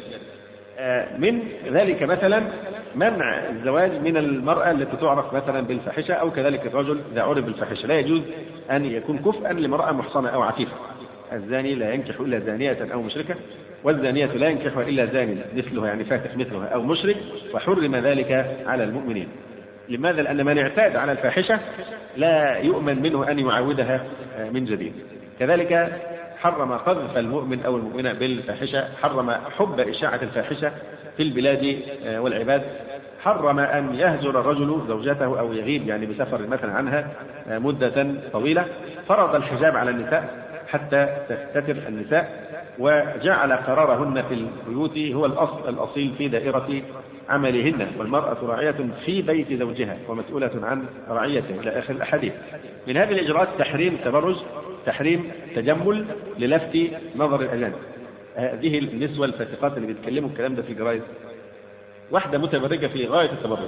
من ذلك مثلا منع الزواج من المرأة التي تعرف مثلا بالفاحشة، أو كذلك الرجل إذا عرف بالفاحشة لا يجوز أن يكون كفءا لامرأة محصنة أو عفيفة. الزاني لا ينكح إلا زانية أو مشركة، والزانية لا ينكحها إلا زاني مثلها، يعني فاتح مثلها أو مشرك، وحرم ذلك على المؤمنين. لماذا؟ لأن من اعتاد على الفاحشة لا يؤمن منه أن يعاودها من جديد. كذلك حرم قذف المؤمن أو المؤمنة بالفاحشة، حرم حب إشاعة الفاحشة في البلاد والعباد، حرم أن يهجر الرجل زوجته أو يغيب يعني بسفر مثلا عنها مدة طويلة، فرض الحجاب على النساء حتى تستتر النساء، وجعل قرارهن في البيوت هو الأصل الأصيل في دائرة عملهن، والمرأة راعية في بيت زوجها ومسؤولة عن رعيته إلى آخر الأحاديث. من هذه الإجراءات تحريم تبرج، تحريم تجمل للفت نظر الأجانب. هذه النسوة الفاسقات اللي بيتكلموا الكلام ده في الجرايد، واحدة متبرجة في غاية التبرج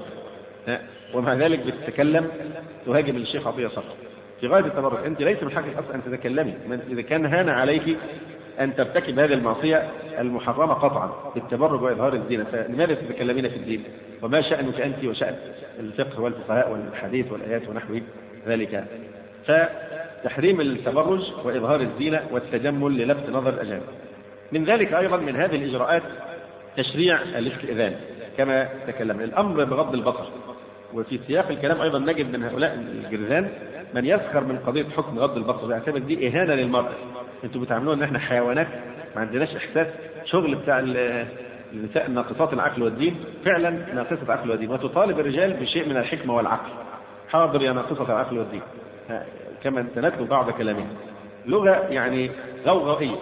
ومع ذلك بتتكلم تهاجم الشيخ عطية صقر في غاية التبرج. أنت ليس من حقك أصلا أن تتكلمي، إذا كان هان عليك أن ترتكب هذه المعصية المحرمة قطعا بالتبرج وإظهار الزينة، فلماذا تتكلمين في الدين؟ وما شأنك أنت وشأن الفقه والفقهاء والحديث والآيات ونحو ذلك؟ فتحريم التبرج وإظهار الزينة والتجمل للفت نظر الأجانب. من ذلك أيضا من هذه الإجراءات تشريع الاستئذان كما تكلمنا، الأمر بغض البصر. وفي سياق الكلام أيضا نجد من هؤلاء الجرذان من يسخر من قضية حكم غض البصر، يعتبر دي إهانة للمرأة. أنتم بتعاملون إن إحنا حيوانات ما عندناش إحساس. شغل بتاع النساء ناقصات العقل والدين، فعلا ناقصة عقل ودين، وتطالب الرجال بشيء من الحكمة والعقل. حاضر يا ناقصة العقل والدين، كما تنتلو بعض كلامها لغة يعني غوغائية،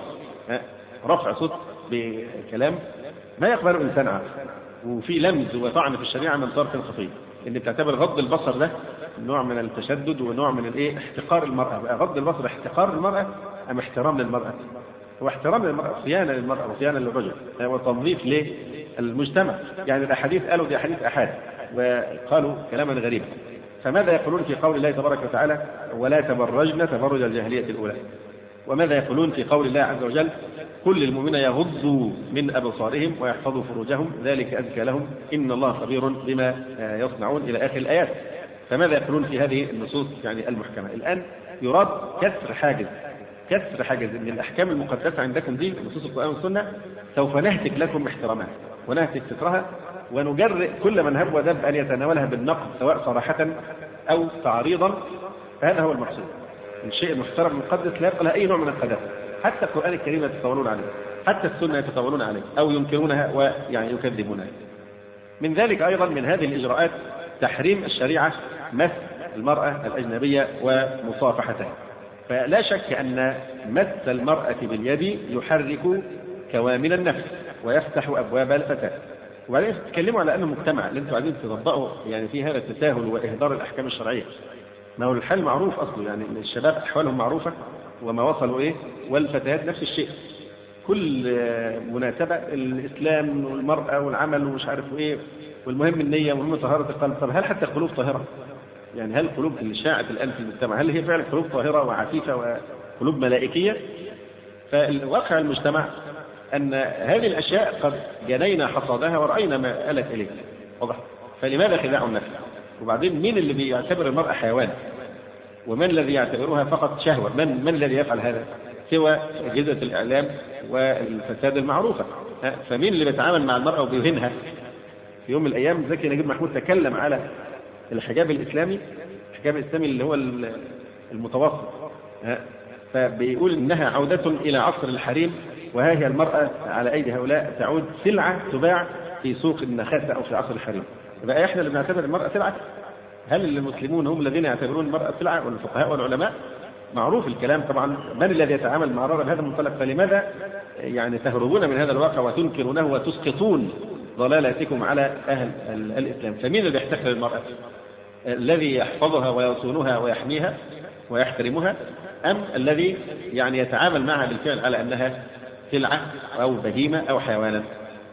رفع صوت بكلام ما يقبل إنسان عاقل، وفي لمز وطعن في الشريعة من طرف خفي، إن بتعتبر غض البصر ده نوع من التشدد ونوع من احتقار المرأة. بقى غض البصر احتقار المرأة أم احترام للمرأة؟ هو احترام للمرأة، صيانة للمرأة وصيانة للرجل، وتنظيف للمجتمع. يعني الأحاديث قالوا دي أحاديث أحاد وقالوا كلاما غريبا. فماذا يقولون في قول الله تبارك وتعالى ولا تبرجن تبرج الجاهلية الأولى؟ وماذا يقولون في قول الله عز وجل كل للمؤمنين يغضوا من أبصارهم ويحفظوا فروجهم ذلك أزكى لهم إن الله خبير بما يصنعون إلى آخر الآيات؟ فماذا يقولون في هذه النصوص يعني المحكمة؟ الآن يراد كسر حاجز من الأحكام المقدسة عندكم دي نصوص القرآن والسنة، سوف نهتك لكم احترامها ونهتك سترها، ونجرئ كل من هب ودب أن يتناولها بالنقد سواء صراحة أو تعريضا. فهذا هو المقصود. الشيء المحترم المقدس لا يبقى لها أي نوع من القداسة، حتى القرآن الكريم يتطاولون عليه، حتى السنة يتطاولون عليه أو ينكرونها ويعني يكذبونها. من ذلك أيضا من هذه الإجراءات تحريم الشريعة مس المرأة الأجنبية ومصافحتها. فلا شك أن مس المرأة باليد يحرك كوامن النفس ويفتح أبواب الفتاة. وبعدين تتكلموا على أنه مجتمع اللي أنتم عايزين تطبقوا يعني في هذا التساهل وإهدار الأحكام الشرعية. ما هو الحال معروف أصله، يعني الشباب أحوالهم معروفة وما وصلوا والفتيات نفس الشيء. كل مناسبة الإسلام والمرأة والعمل ومش عارف والمهم النية والمهم طهارة القلب. طب هل حتى القلوب طاهرة؟ يعني هل القلوب اللي شاعت الآن في المجتمع هل هي فعلا قلوب طاهرة وعفيفة وقلوب ملائكية؟ فالواقع المجتمع أن هذه الأشياء قد جنينا حصادها ورأينا ما آلت إليه. واضح؟ فلماذا خداع النفس؟ وبعدين مين اللي بيعتبر المرأة حيوان؟ ومن الذي يعتبرها فقط شهوة؟ من الذي يفعل هذا؟ سوى أجهزة الإعلام والفساد المعروفة. فمين اللي بيتعامل مع المرأة وبيهنها؟ في يوم من الأيام زكي نجيب محمود تكلم على الحجاب الإسلامي، الحجاب الإسلامي اللي هو المتوسط، فبيقول إنها عودة إلى عصر الحريم، وها هي المرأة على أيدي هؤلاء تعود سلعة تباع في سوق النخاسة أو في عصر الحريم. يبقى إحنا اللي بنعتبر المرأة سلعة؟ هل المسلمون هم الذين يعتبرون المرأة سلعة والفقهاء والعلماء؟ معروف الكلام طبعا، من الذي يتعامل مع المرأة بهذا المنطلق؟ فلماذا يعني تهربون من هذا الواقع وتنكرونه وتسقطون ضلالاتكم على أهل الإسلام؟ فمين الذي يحتقر المرأة؟ الذي يحفظها ويصونها ويحميها ويحترمها، أم الذي يعني يتعامل معها بالفعل على أنها سلعة أو بهيمة أو حيوانا؟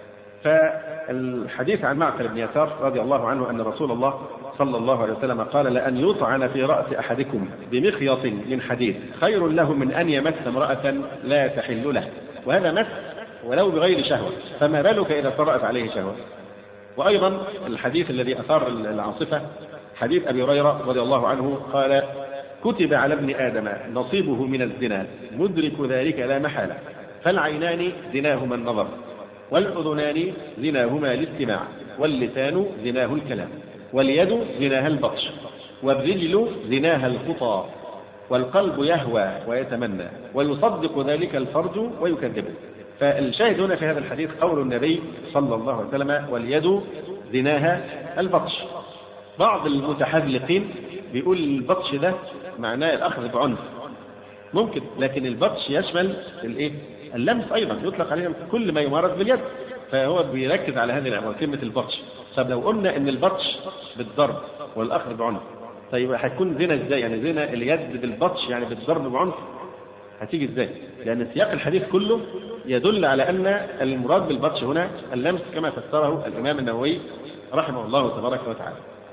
فالحديث عن معقل بن يسار رضي الله عنه أن رسول الله صلى الله عليه وسلم قال: لأن يطعن في رأس أحدكم بمخيط من حديد خير له من أن يمس امرأة لا تحل له. وهذا مس ولو بغير شهوة، فما بالك إذا طرأت عليه شهوة؟ وأيضا الحديث الذي أثار العاصفة حديث أبي هريرة رضي الله عنه قال: كتب على ابن آدم نصيبه من الزنا مدرك ذلك لا محالة، فالعينان زناهما النظر، والأذنان زناهما الاستماع، واللسان زناه الكلام، واليد زناها البطش، والرجل زناها الخطى، والقلب يهوى ويتمنى، ويصدق ذلك الفرج ويكذبه. فالشاهد هنا في هذا الحديث قول النبي صلى الله عليه وسلم: واليد زناها البطش. بعض المتحذلقين بيقول البطش ده معناه الأخذ بعنف، ممكن، لكن البطش يشمل اللمس أيضا، يطلق عليه كل ما يمارس باليد، فهو بيركز على هذه الأمور كلمة البطش. طب لو قلنا إن البطش بالضرب والأخذ بعنف، طيب هتكون زنا إزاي؟ يعني زنا اليد بالبطش يعني بالضرب بعنف، هتيجي إزاي؟ لأن سياق الحديث كله يدل على أن المراد بالبطش هنا اللمس كما فسره الإمام النووي رحمه الله تبارك وتعالى.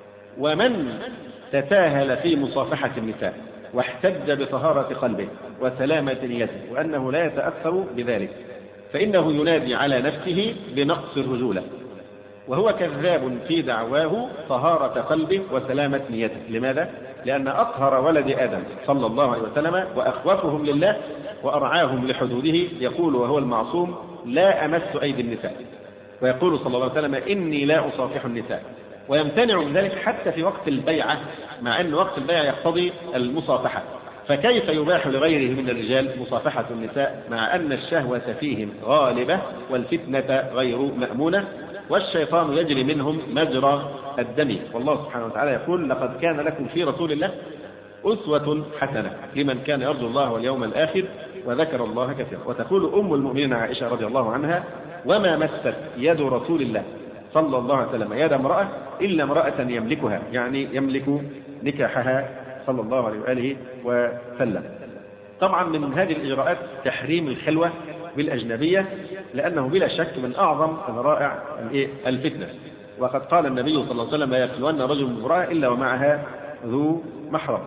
ومن تساهل في مصافحة النساء واحتج بطهارة قلبه وسلامة نيته وأنه لا يتأثر بذلك، فإنه ينادي على نفسه بنقص الرجولة، وهو كذاب في دعواه طهارة قلبه وسلامة نيته. لماذا؟ لأن أطهر ولد آدم صلى الله عليه وسلم وأخوفهم لله وأرعاهم لحدوده يقول وهو المعصوم: لا أمس أيدي النساء، ويقول صلى الله عليه وسلم: إني لا أصافح النساء، ويمتنع من ذلك حتى في وقت البيعة، مع أن وقت البيعة يقتضي المصافحة، فكيف يباح لغيره من الرجال مصافحة النساء مع أن الشهوة فيهم غالبة والفتنة غير مأمونة والشيطان يجري منهم مجرى الدم؟ والله سبحانه وتعالى يقول: لقد كان لكم في رسول الله أسوة حسنة لمن كان يرجو الله واليوم الآخر وذكر الله كثيرا. وتقول أم المؤمنين عائشة رضي الله عنها: وما مست يد رسول الله صلى الله عليه وسلم يد امرأة إلا امرأة يملكها، يعني يملك نكاحها صلى الله عليه وآله وسلم. طبعا من هذه الإجراءات تحريم الخلوة بالأجنبية، لأنه بلا شك من أعظم ذرائع الفتنة. وقد قال النبي صلى الله عليه وسلم: لا يخلون رجل بامرأة إلا ومعها ذو محرم.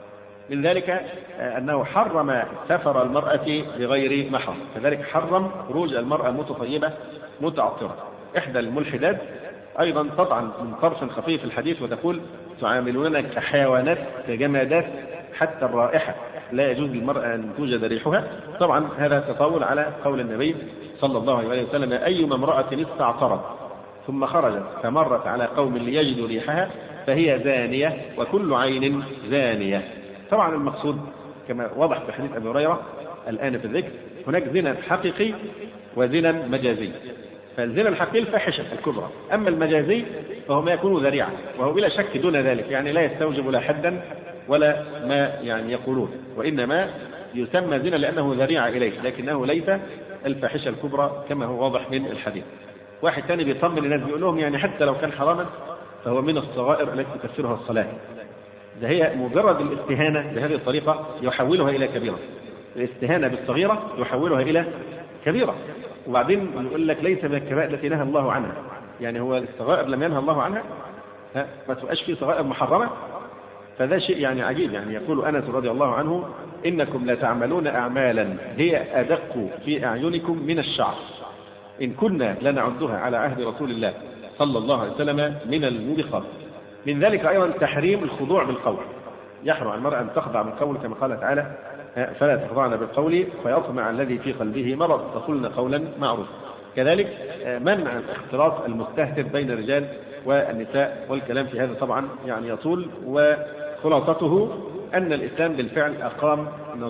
من ذلك أنه حرم سفر المرأة بغير محرم، كذلك حرم خروج المرأة متطيبة متعطرة. إحدى الملحدات أيضا تطعن من طرف خفيف في الحديث وتقول: تعاملوننا كحيوانات كجمادات، حتى الرائحة لا يجوز للمرأة أن توجد ريحها. طبعا هذا تطاول على قول النبي صلى الله عليه وسلم: أيما امرأة استعطرت ثم خرجت فمرت على قوم ليجدوا ريحها فهي زانية وكل عين زانية. طبعا المقصود كما وضح في حديث أبي هريرة الآن في الذكر، هناك زنا حقيقي وزنا مجازي. فالزنا الحقيقي الفاحشة الكبرى، أما المجازي فهو ما يكون ذريعة، وهو بلا شك دون ذلك، يعني لا يستوجب لا حدا ولا ما يعني يقولون، وإنما يسمى زنا لأنه ذريعة إليه، لكنه ليس الفاحشة الكبرى كما هو واضح من الحديث. واحد ثاني بيطمن الناس بيقول لهم يعني حتى لو كان حراما فهو من الصغائر التي تكفرها الصلاة. ده هي مجرد الاستهانة بهذه الطريقة يحولها إلى كبيرة، الاستهانة بالصغيرة يحولها إلى كبيرة. وبعدين يقول لك ليس من الكبائر التي نهى الله عنها، يعني هو الصغائر لم ينهى الله عنها، ما تبقاش فيه صغائر محرمة. فذا شيء يعني عجيب. يعني يقول أنس رضي الله عنه: إنكم لتعملون أعمالا هي أدق في أعينكم من الشعر، إن كنا لنعدها على عهد رسول الله صلى الله عليه وسلم من الموبقات. من ذلك أيضا تحريم الخضوع بالقول، يحرم على المرأة أن تخضع بالقول كما قال تعالى: فلا تخضعن بالقول فيطمع الذي في قلبه مرض وقلن قولا معروفا. كذلك منع الاختلاط المستهتر بين الرجال والنساء، والكلام في هذا طبعا يعني يطول، وخلاصته أن الإسلام بالفعل أقام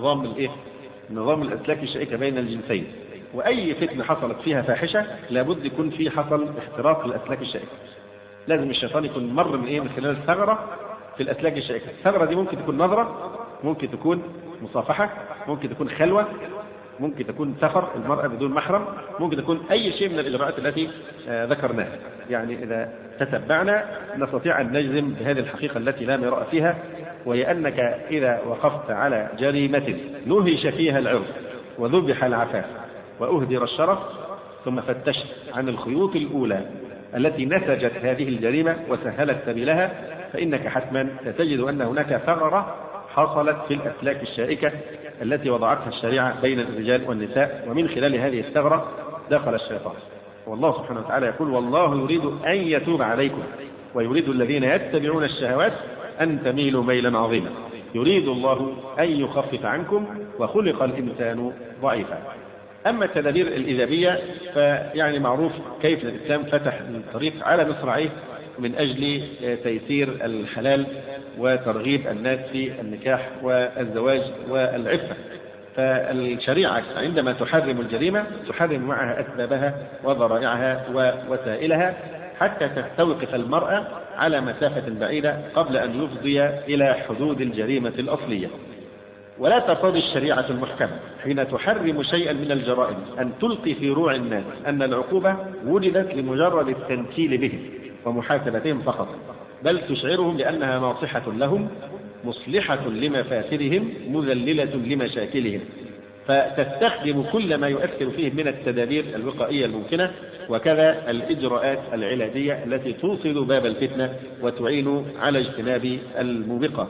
نظام الأسلاك الشائكة بين الجنسين، وأي فتنة حصلت فيها فاحشة لابد يكون في حصل اختراق الأسلاك الشائكة. لازم الشيطان يكون مر من خلال ثغرة في الأسلاك الشائكة. الثغرة دي ممكن تكون نظرة، ممكن تكون مصافحة، ممكن تكون خلوة، ممكن تكون سفر المرأة بدون محرم، ممكن تكون أي شيء من الإجراءات التي ذكرناها. يعني إذا تتبعنا نستطيع أن نجزم بهذه الحقيقة التي لا مراء فيها، وهي أنك إذا وقفت على جريمة نهش فيها العرض وذبح العفاف وأهدر الشرف، ثم فتشت عن الخيوط الأولى التي نسجت هذه الجريمة وسهلت سبيلها، فإنك حتما ستجد أن هناك ثغرة حصلت في الأسلاك الشائكة التي وضعتها الشريعة بين الرجال والنساء، ومن خلال هذه الثغرة دخل الشيطان. والله سبحانه وتعالى يقول: والله يريد أن يتوب عليكم ويريد الذين يتبعون الشهوات أن تميلوا ميلا عظيما، يريد الله أن يخفف عنكم وخلق الإنسان ضعيفا. أما التدابير الإيجابية فيعني معروف كيف الإسلام فتح الطريق على مصراعيه من أجل تيسير الحلال وترغيب الناس في النكاح والزواج والعفة. فالشريعة عندما تحرم الجريمة تحرم معها أسبابها وذرائعها ووسائلها حتى تستوقف المرأة على مسافة بعيدة قبل أن يفضي إلى حدود الجريمة الأصلية. ولا تقتضي الشريعة المحكمة حين تحرم شيئا من الجرائم أن تلقي في روع الناس أن العقوبة وجدت لمجرد التنكيل بهم ومحاسبتهم فقط، بل تشعرهم بأنها ناصحة لهم، مصلحة لمفاسدهم، مذللة لمشاكلهم، فتستخدم كل ما يؤثر فيه من التدابير الوقائية الممكنة، وكذا الإجراءات العلاجية التي توصل باب الفتنة وتعين على اجتناب الموبقات.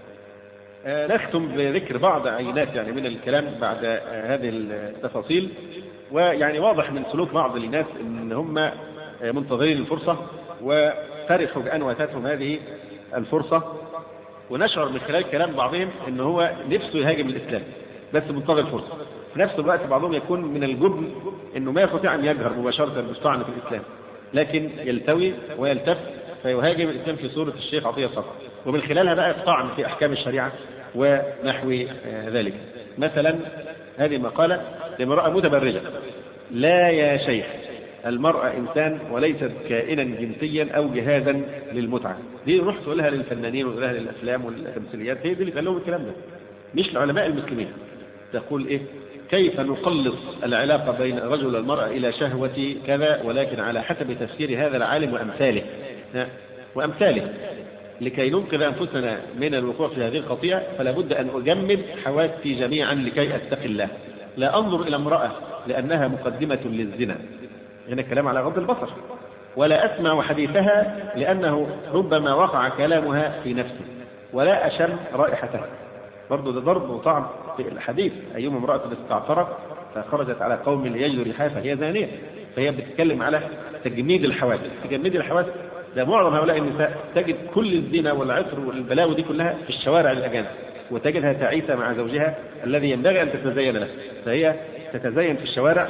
نختم بذكر بعض عينات يعني من الكلام بعد هذه التفاصيل. ويعني واضح من سلوك بعض الناس ان هم منتظرين الفرصة وفرحوا بأن واتتهم هذه الفرصة، ونشعر من خلال كلام بعضهم ان هو نفسه يهاجم الإسلام بس منتظر الفرصة. في نفس الوقت بعضهم يكون من الجبن انه ما يستطيع ان يجهر مباشرة بالطعن في الإسلام، لكن يلتوي ويلتف فيهاجم الإسلام في صورة الشيخ عطية صقر، ومن خلالها بقى الطعن في أحكام الشريعة ونحو ذلك. مثلا هذه مقالة لامرأة متبرجة: لا يا شيخ، المرأة إنسان وليست كائنا جنسيا أو جهازا للمتعة. دي روح تقولها للفنانين وتقولها للأفلام والتمثيليات، هي دي اللي قال لهم الكلام ده، مش العلماء المسلمين. تقول إيه؟ كيف نقلص العلاقة بين الرجل والمرأة إلى شهوة كذا، ولكن على حسب تفسير هذا العالم وأمثاله لكي ننقذ أنفسنا من الوقوع في هذه الخطيئة. فلا بد أن أجمد حواسي جميعا لكي أتقي الله، لا أنظر إلى امرأة لأنها مقدمة للزنا، هنا الكلام على غض البصر، ولا أسمع حديثها لأنه ربما وقع كلامها في نفسي، ولا أشم رائحتها. برضو ده ضرب وطعن في الحديث: أيما امرأة استعطرت فخرجت على قوم ليجدوا ريحها فهي زانية. فهي بتتكلم على تجميد الحواس. تجميد الحواس ده معظم هؤلاء النساء تجد كل الزنا والعطر والبلاوي دي كلها في الشوارع الأجانب، وتجدها تعيسة مع زوجها الذي ينبغي أن تتزين له، فهي تتزين في الشوارع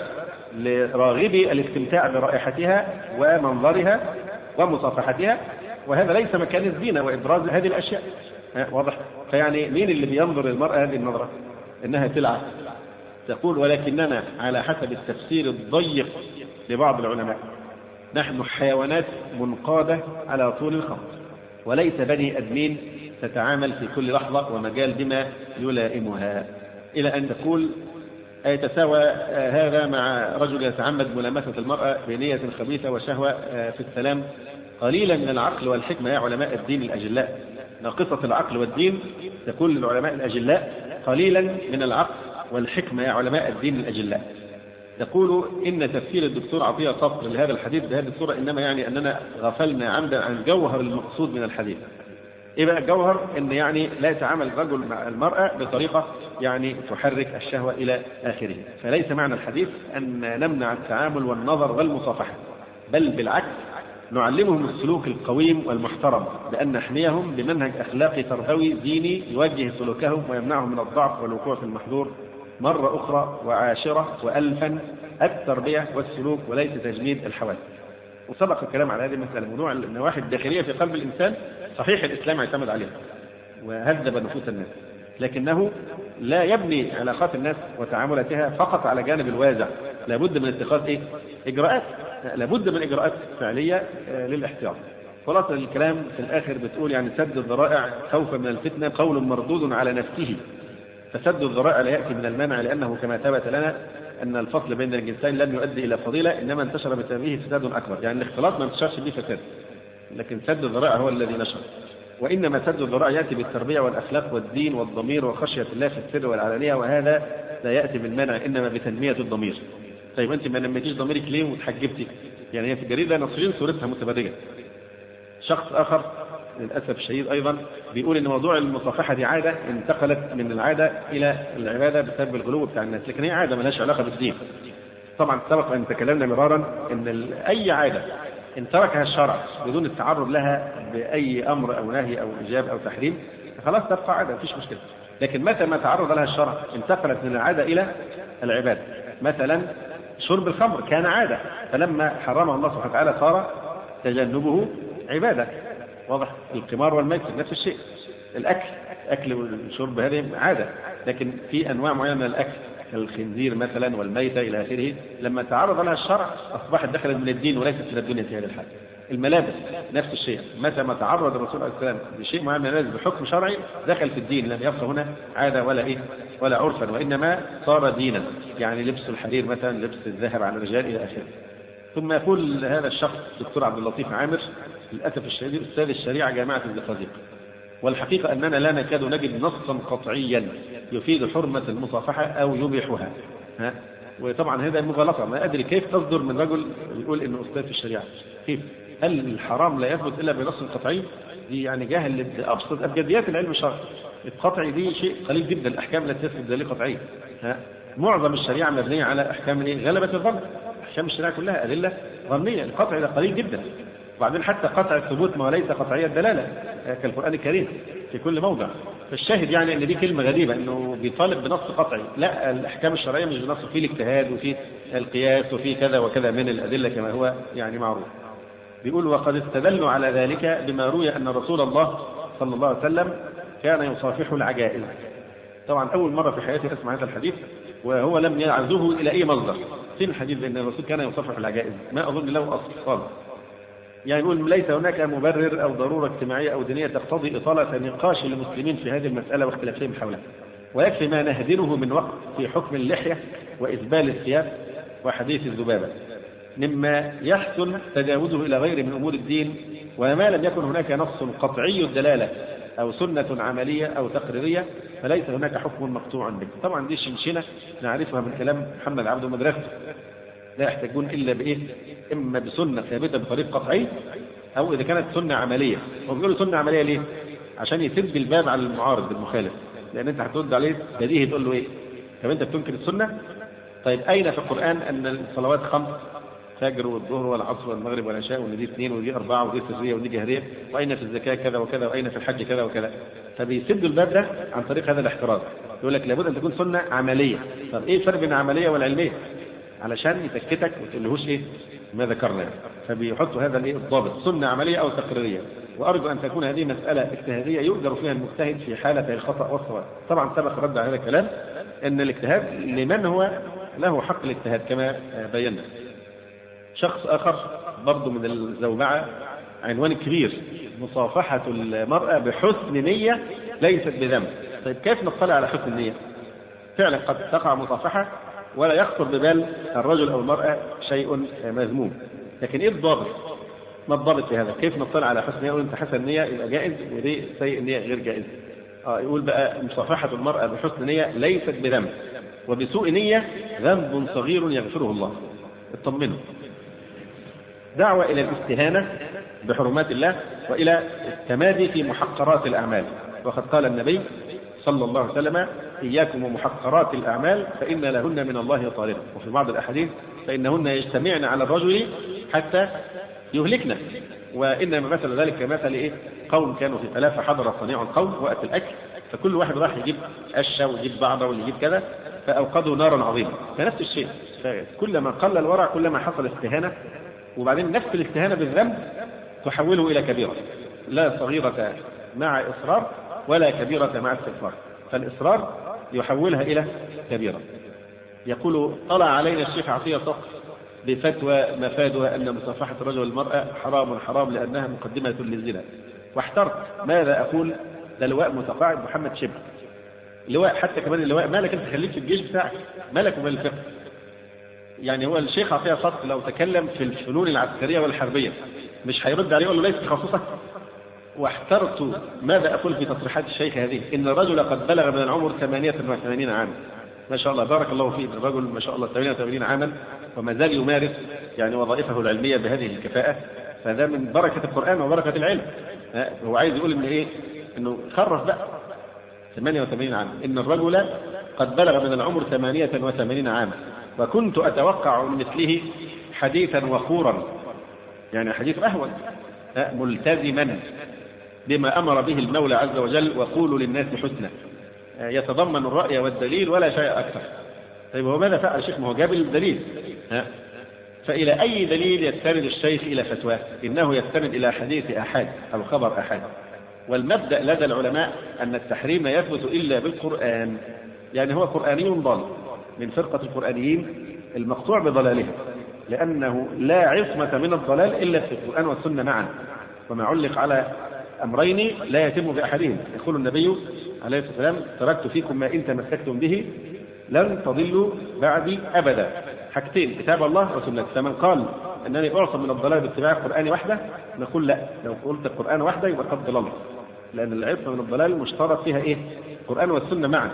لراغبي الاستمتاع برائحتها ومنظرها ومصافحتها، وهذا ليس مكان الزنا وإبراز هذه الأشياء. واضح؟ فيعني مين اللي بينظر للمرأة هذه النظرة؟ إنها تلعب. تقول: ولكننا على حسب التفسير الضيق لبعض العلماء نحن حيوانات منقادة على طول الخط، وليس بني أدمين تتعامل في كل لحظة ومجال بما يلائمها. إلى أن تقول: يتساوى هذا مع رجل يتعمد ملامسة المرأة بنية خبيثة وشهوة في السلام. قليلا من العقل والحكمة يا علماء الدين الأجلاء، ناقصة العقل والدين. تقول للعلماء الأجلاء: قليلا من العقل والحكمة يا علماء الدين الأجلاء. تقول: إن تفسير الدكتور عطية صقر لهذا الحديث بهذه الصورة إنما يعني أننا غفلنا عمدا عن جوهر المقصود من الحديث. إيه بقى الجوهر؟ إن يعني لا يتعامل الرجل مع المرأة بطريقة يعني تحرك الشهوة إلى آخره. فليس معنى الحديث أن نمنع التعامل والنظر والمصافحة، بل بالعكس نعلمهم السلوك القويم والمحترم، بأن نحميهم بمنهج أخلاقي تربوي ديني يوجه سلوكهم ويمنعهم من الضعف والوقوع في المحظور مرة أخرى وعاشرة وألفا. التربية والسلوك وليس تجميد الحواس. وسبق الكلام على هذه المسألة، موضوع النواحي الداخلية في قلب الإنسان. صحيح الإسلام يعتمد عليها وهذب نفوس الناس، لكنه لا يبني علاقات الناس وتعاملاتها فقط على جانب الوازع. لابد من اتخاذ إجراءات، لابد من إجراءات فعلية للاحتياط. خلاص الكلام في الآخر بتقول يعني سد الذرائع خوفا من الفتنة قول مردود على نفسه، فسد الذرائع لا يأتي من المنع، لأنه كما ثبت لنا أن الفصل بين الجنسين لم يؤدي إلى فضيلة، إنما انتشر بسببه فساد أكبر. يعني الاختلاط ما انتشرش به فساد، لكن سد الذرائع هو الذي نشر. وإنما سد الذرائع يأتي بالتربية والأخلاق والدين والضمير وخشية الله في السر والعلانية، وهذا لا يأتي بالمنع، إنما بتنمية الضمير. طيب أنت ما نميتيش ضميرك ليه وتحجبتي؟ يعني هي في الجريدة نصرين صورتها متبرجة. شخص آخر للأسف الشديد أيضا بيقول إن موضوع المصافحة دي عادة انتقلت من العادة إلى العبادة بسبب الغلو بتاع الناس، لكن هي عادة ملهاش علاقة بالدين. طبعا سبق أن تكلمنا مرارا إن أي عادة إن تركها الشرع بدون التعرض لها بأي أمر أو نهي أو إيجاب أو تحريم خلاص تبقى عادة مفيش مشكلة. لكن متى ما تعرض لها الشرع انتقلت من العادة إلى العبادة. مثلا شرب الخمر كان عادة، فلما حرمه الله سبحانه وتعالى صار تجنبه عبادة. واضح؟ القمار والميسر نفس الشيء. الأكل والشرب هذه عادة، لكن في أنواع معينة من الأكل كالخنزير مثلا والميتة إلى آخره لما تعرض لها الشرع أصبحت دخلت من الدين وليست من الدنيا في هذا الحال. الملابس نفس الشيء، متى ما تعرض الرسول عليه السلام بشيء معين من الملابس بحكم شرعي دخل في الدين، لم يبقى هنا عادة ولا عرفا، وإنما صار دينا. يعني لبس الحرير مثلا، لبس الذهب على الرجال إلى آخره. ثم يقول هذا الشخص دكتور عبد اللطيف عامر للأسف الشديد أستاذ الشريعة جامعة الزقازيق، والحقيقة أننا لا نكاد نجد نصا قطعيا يفيد حرمة المصافحة أو يبيحها. وطبعا هذا مغالطة، ما أدري كيف تصدر من رجل يقول إنه أستاذ في الشريعة. كيف؟ هل الحرام لا يثبت إلا بنص قطعي؟ دي يعني جاهل لأبسط أبجديات العلم الشرعي. القطعي دي شيء قليل جدا، الأحكام التي تثبت دليل قطعي. معظم الشريعة مبنية على أحكام غلبة الظن. أحكام الشريعة كلها أدلة ظنية، القطع ده قليل جدا. وبعدين حتى قطع الثبوت ما ليس قطعية الدلالة كالقرآن الكريم في كل موضع. فالشاهد يعني ان دي كلمة غريبة انه بيطالب بنص قطعي. لا، الاحكام الشرعية مش بنص، فيه الاجتهاد وفيه القياس وفيه كذا وكذا من الادلة كما هو يعني معروف. بيقول وقد استدلوا على ذلك بما روي ان رسول الله صلى الله عليه وسلم كان يصافح العجائز. طبعا اول مرة في حياتي اسمع هذا الحديث وهو لم يعزوه الى اي مصدر. فين الحديث بان الرسول كان يصافح العجائز؟ ما اظن له اصل خالص. يعني يقول ليس هناك مبرر أو ضرورة اجتماعية أو دينية تقتضي إطالة نقاش المسلمين في هذه المسألة واختلافهم حولها، ويكفي ما نهدره من وقت في حكم اللحية وإسبال الثياب وحديث الذبابة مما يحسن تجاوزه إلى غير من أمور الدين، وما لم يكن هناك نص قطعي الدلالة أو سنة عملية أو تقريرية فليس هناك حكم مقطوع به. طبعا دي شنشنة نعرفها من كلام محمد عبده ومدرسته، لا يحتاجون إلا بإيه؟ إما بسنة ثابتة بطريق قطعي أو إذا كانت سنة عملية. وبيقولوا سنة عملية ليه؟ عشان يسد الباب على المعارض المخالف، لأن أنت هترد عليه بديهي تقول له إيه؟ طب أنت بتنكر السنة؟ طيب أين في القرآن أن الصلوات 5 فجر والظهر والعصر والمغرب والعشاء وإن دي 2 ودي 4 ودي سرية ودي جهرية، وأين في الزكاة كذا وكذا وأين في الحج كذا وكذا؟ فبيسدوا الباب ده عن طريق هذا الاحتراز. يقول لك لابد أن تكون سنة عملية. طب إيه الفرق بين العملية والعلمية؟ علشان يتكتك وتقولهوش ايه ما ذكرنا يعني. فبيحطوا هذا الايه الضابط، سنه عمليه او تقريريه. وارجو ان تكون هذه مساله اجتهاديه يقدر فيها المجتهد في حاله الخطا والصواب. طبعا سبق رد على هذا الكلام ان الاجتهاد لمن هو له حق الاجتهاد كما بينا. شخص اخر برضه من الزوبعه عنوان كبير، مصافحه المراه بحسن نيه ليست بذنب. طيب كيف نطلع على حسن النيه؟ فعلا قد تقع مصافحه ولا يخطر ببال الرجل أو المرأة شيء مذموم، لكن إيه الضابط؟ ما الضابط في هذا؟ كيف نطلع على حسن نية؟ يقول أنت حسن نية يبقى جائز ودي سيء نية غير جائز. يقول بقى مصافحة المرأة بحسن نية ليست بذنب، وبسوء نية ذنب صغير يغفره الله. اطمنوا. دعوة إلى الاستهانة بحرمات الله وإلى التمادي في محقرات الأعمال. وقد قال النبي صلى الله عليه وسلم إياكم ومحقرات الأعمال فإن لهن من الله طارئة. وفي بعض الأحاديث فإنهن يجتمعن على الرجل حتى يهلكنا. وإنما مثل ذلك كمثل إيه؟ قوم كانوا في فلاة حضر صنيع القوم وقت الأكل، فكل واحد راح يجيب أشة ويجيب بعضه ويجيب كذا فأوقدوا نارا عظيمة. فنفس الشيء، كلما قل الورع كلما حصل استهانة، وبعدين نفس الاستهانة بالذنب تحوله إلى كبيرة، لا صغيرة مع إصرار ولا كبيرة مع استغفار، فالإصرار يحولها إلى كبيرة. يقول طلع علينا الشيخ عطية صقر بفتوى مفادها أن مصافحة الرجل والمرأة حرام لأنها مقدمة للزنا، واحترت ماذا أقول؟ ده لواء متقاعد محمد شبه لواء، حتى كمان اللواء مالك أنت، خليك في الجيش بتاعك، مالك ومال الفقه. يعني هو الشيخ عطية صدق لو تكلم في الفنون العسكرية والحربية مش هيرد عليه يقول له ليس تخصصك؟ واحترت ماذا أقول في تصريحات الشيخ هذه، إن الرجل قد بلغ من العمر 88 عاما، ما شاء الله بارك الله فيه، الرجل ما شاء الله 88 عاما وما زال يمارس يعني وظائفه العلمية بهذه الكفاءة، فهذا من بركة القرآن وبركة العلم. هو عايز يقول إن إيه؟ إنه خرف بقى 88 عاما، إن الرجل قد بلغ من العمر 88 عاما، وكنت أتوقع من مثله حديثا وخورا، يعني حديث أهون، ملتزما بما أمر به المولى عز وجل، وقولوا للناس حسنا، يتضمن الرأي والدليل ولا شيء أكثر. طيب هو ماذا فعل الشيخ؟ ما هو جاب الدليل. فإلى أي دليل يستند الشيخ إلى فتواه؟ إنه يستند إلى حديث أحد أو خبر أحد. والمبدأ لدى العلماء أن التحريم لا يثبت إلا بالقرآن، يعني هو قرآني ضال من فرقة القرآنيين المقطوع بضلالهم، لأنه لا عصمة من الضلال إلا في القرآن والسنة معا، وما علق على أمرين لا يتم بأحدهم. يقول النبي عليه الصلاة والسلام: تركت فيكم ما إن تمسكتم به لن تضلوا بعدي أبدا، حاجتين كتاب الله وسنة. فمن قال أنني أعصم من الضلال باتباع القرآن وحده نقول لا، لو قلت القرآن وحده يبقى قد ضللت، لأن العصمة من الضلال مشترط فيها إيه؟ القرآن والسنة معا.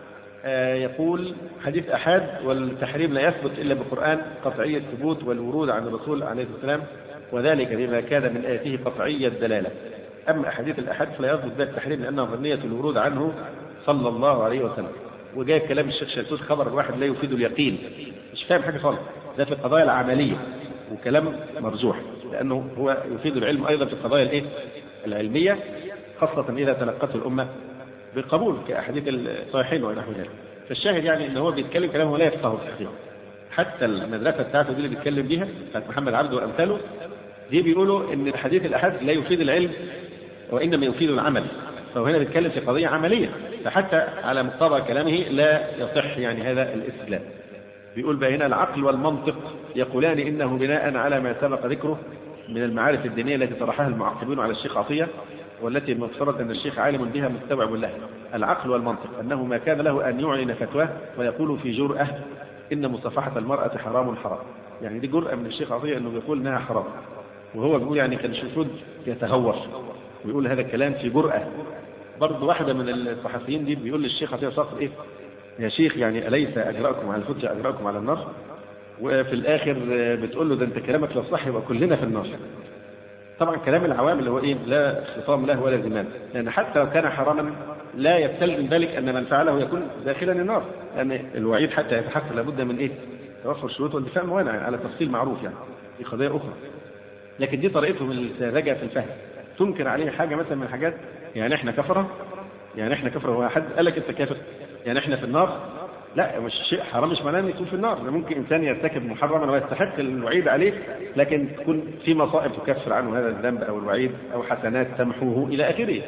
يقول حديث أحد والتحريم لا يثبت إلا بالقرآن قطعي الثبوت والورود عن الرسول عليه الصلاة والسلام، وذلك بما كان من آياته قطعي الدلالة. أما أحاديث الأحد فلا يثبت بها التحريم لأنها ظنية الورود عنه صلى الله عليه وسلم. وجاء كلام الشيخ شلتوت خبر الواحد لا يفيد اليقين، مش فاهم حاجة خالص، ده في القضايا العملية، وكلام مرجوح لأنه هو يفيد العلم أيضا في القضايا الإيه؟ العلمية، خاصة إذا تلقته الأمة بالقبول كأحاديث الصحيحين ونحو ذلك. فالشاهد يعني إن هو بيتكلم كلامه لا يفقهه في الحقيقة. حتى المدرسة بتاعته دي اللي بيتكلم بيها بتاعت محمد عبده وأمثاله دي بيقولوا إن حديث الأحد لا يفيد العلم وإنما يفيد العمل، فهو هنا بيتكلم في قضية عملية، فحتى على مقتضى كلامه لا يصح يعني هذا الاستدلال. بيقول بقى هنا: العقل والمنطق يقولان إنه بناء على ما سبق ذكره من المعارف الدينية التي طرحها المعقبون على الشيخ عطية، والتي مفترض أن الشيخ عالم بها مستوعب له. العقل والمنطق أنه ما كان له أن يعلن فتواه ويقول في جرأة إن مصافحة المرأة حرام، يعني دي جرأة من الشيخ عطية أنه يقول إنها حرام، وهو بيقول يعني كان شفود يتهور ويقول هذا الكلام في جرأة. برضه واحدة من الصحفيين دي بيقول للشيخ عطية صقر: إيه يا شيخ، يعني أليس أجرأكم على الفتية أجرأكم على النار؟ وفي الآخر بتقول له: ده أنت كلامك لو صح يبقى كلنا في النار. طبعا كلام العوام اللي هو إيه؟ لا خصام له ولا زمان، لأن حتى لو كان حراما لا يستلزم ذلك أن من فعله يكون داخلا النار، لأن الوعيد حتى يتحقق لابد من إيه؟ توفر شروط واندفاع موانع على تفصيل معروف، يعني في قضايا أخرى. لكن دي طريقتهم الساذجة في الفهم. تنكر عليه حاجة مثلا من الحاجات، يعني إحنا كفرة، يعني إحنا كفرة، هو حد قال لك أنت كافر؟ يعني إحنا في النار؟ لا، مش شيء حرام مش معناه أن يكون في النار، ممكن إنسان يرتكب محرما ويستحق الوعيد عليه، لكن تكون في مصائب تكفر عنه هذا الذنب أو الوعيد أو حسنات تمحوه إلى آخره.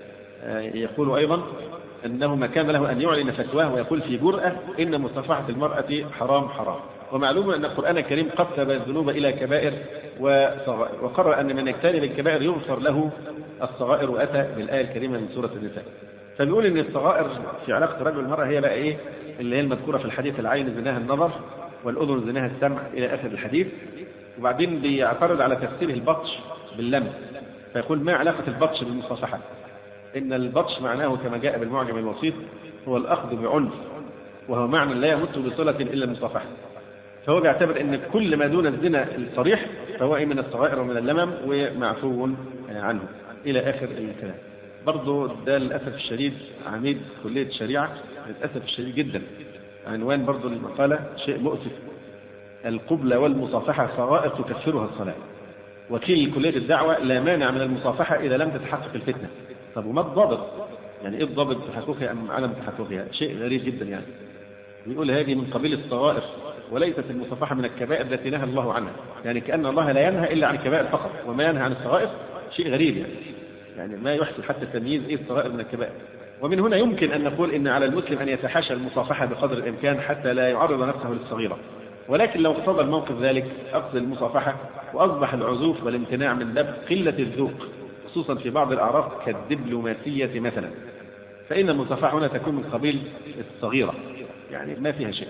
يقول أيضا أنه ما كان له أن يعلن فتواه ويقول في جرأة إن مصافحة المرأة حرام. ومعلوم أن القرآن الكريم قسم الذنوب إلى كبائر وصغائر، وقرر أن من يجتنب الكبائر يغفر له الصغائر، وأتى بالآية الكريمة من سورة النساء. فبيقول أن الصغائر في علاقة الرجل والمرأة هي بقى إيه؟ اللي هي المذكورة في الحديث: العين زناها النظر، والأذن زناها السمع، إلى آخر الحديث. وبعدين بيعترض على تفسيره البطش باللمس، فيقول: ما علاقة البطش بالمصافحة؟ إن البطش معناه كما جاء بالمعجم الوسيط هو الأخذ بعنف، وهو معنى لا يمت بصلة إلا المصافحة. فهو بيعتبر أن كل ما دون الزنا الصريح فهو من الصغائر ومن اللمم ومعفو عنه، إلى آخر الكلام. برضو ده للأسف الشديد عميد كلية الشريعة، للأسف الشديد جدا، عنوان برضو المقالة شيء مؤسف: القبلة والمصافحة صغائر تكفرها الصلاة. وكيل كلية الدعوة: لا مانع من المصافحة إذا لم تتحقق الفتنة. طب وما الضابط؟ يعني إيه الضابط تحققها أم عدم تحققها؟ شيء غريب جدا يعني. ويقول هذه من قبيل الصغائر وليست المصافحة من الكبائر التي نهى الله عنها، يعني كأن الله لا ينهى إلا عن الكبائر فقط، وما ينهى عن الصغائر شيء غريب يعني ما يحصل حتى تمييز إيه الصغائر من الكبائر. ومن هنا يمكن أن نقول إن على المسلم أن يتحاشى المصافحة بقدر الإمكان حتى لا يعرض نفسه للصغيرة، ولكن لو اقتضى الموقف ذلك أخذ المصافحة وأصبح العزوف والامتناع من باب قلة الذوق، خصوصا في بعض الأعراف كالدبلوماسية مثلا، فإن المصافحة هنا تكون من قبيل الصغيرة، يعني ما فيها شيء.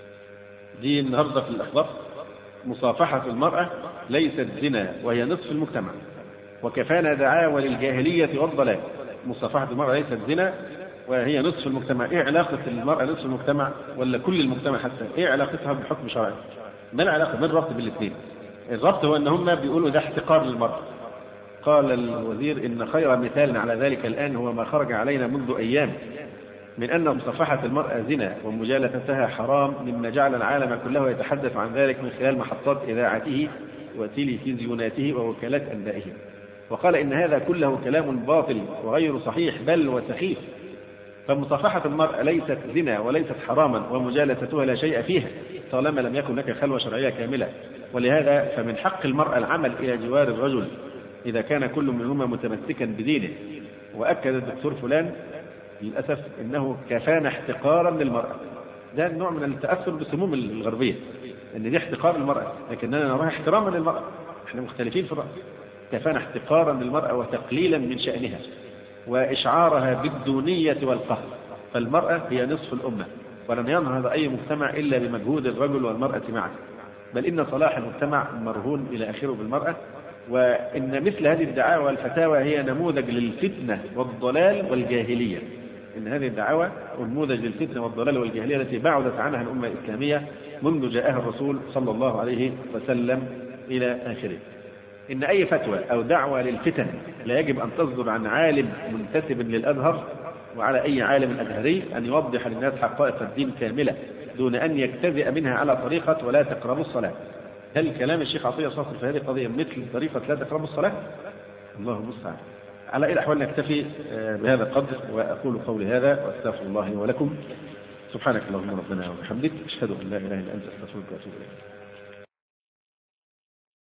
دي النهاردة في الأخبار مصافحة المرأة ليست زنا وهي نصف المجتمع، وكفانا دعاوى للجاهلية والضلال. مصافحة المرأة ليست زنا وهي نصف المجتمع. إيه علاقة المرأة نصف المجتمع ولا كل المجتمع حتى؟ إيه علاقتها بحكم شرعي؟ ما العلاقة؟ ما الربط بالاثنين؟ الربط هو أن هم بيقولوا ده احتقار للمرأة. قال الوزير إن خير مثال على ذلك الآن هو ما خرج علينا منذ أيام من أن مصافحة المرأة زنا ومجالستها حرام، مما جعل العالم كله يتحدث عن ذلك من خلال محطات إذاعته وتلفزيوناته ووكالات أنبائه. وقال إن هذا كله كلام باطل وغير صحيح بل وسخيف. فمصافحة المرأة ليست زنا وليست حراما، ومجالستها لا شيء فيها طالما لم يكن لك خلوة شرعية كاملة. ولهذا فمن حق المرأة العمل إلى جوار الرجل إذا كان كل منهما متمسكا بدينه. وأكد الدكتور فلان للأسف إنه كفانا احتقارا للمرأة. ده نوع من التأثر بالسموم الغربية، إن دي احتقار للمرأة، لكننا نراها احتراما للمرأة. احنا مختلفين في الرأي. كفانا احتقارا للمرأة وتقليلا من شأنها وإشعارها بالدونية والقهر. فالمرأة هي نصف الأمة، ولن ينهض أي مجتمع إلا بمجهود الرجل والمرأة معا، بل إن صلاح المجتمع مرهون إلى آخره بالمرأة. وإن مثل هذه الدعاوى والفتاوى هي نموذج للفتنة والضلال والجاهلية. إن هذه الدعاوى نموذج للفتنة والضلال والجاهلية التي بعدت عنها الأمة الإسلامية منذ جاءها الرسول صلى الله عليه وسلم إلى آخره. إن أي فتوى أو دعوة للفتن لا يجب أن تصدر عن عالم منتسب للأزهر، وعلى أي عالم أزهري أن يوضح للناس حقائق الدين كاملة دون أن يجتزئ منها على طريقة ولا تقربوا الصلاة. هل كلام الشيخ عطية صاصر في هذه القضية مثل طريقة لا تقربوا الصلاة؟ الله المستعان. على أي الأحوال نكتفي بهذا القدر، وأقول قولي هذا وأستغفر الله لي ولكم. سبحانك اللهم ربنا وبحمدك، أشهد أن لا إله إلا أنت، أستغفرك وأتوب إليك.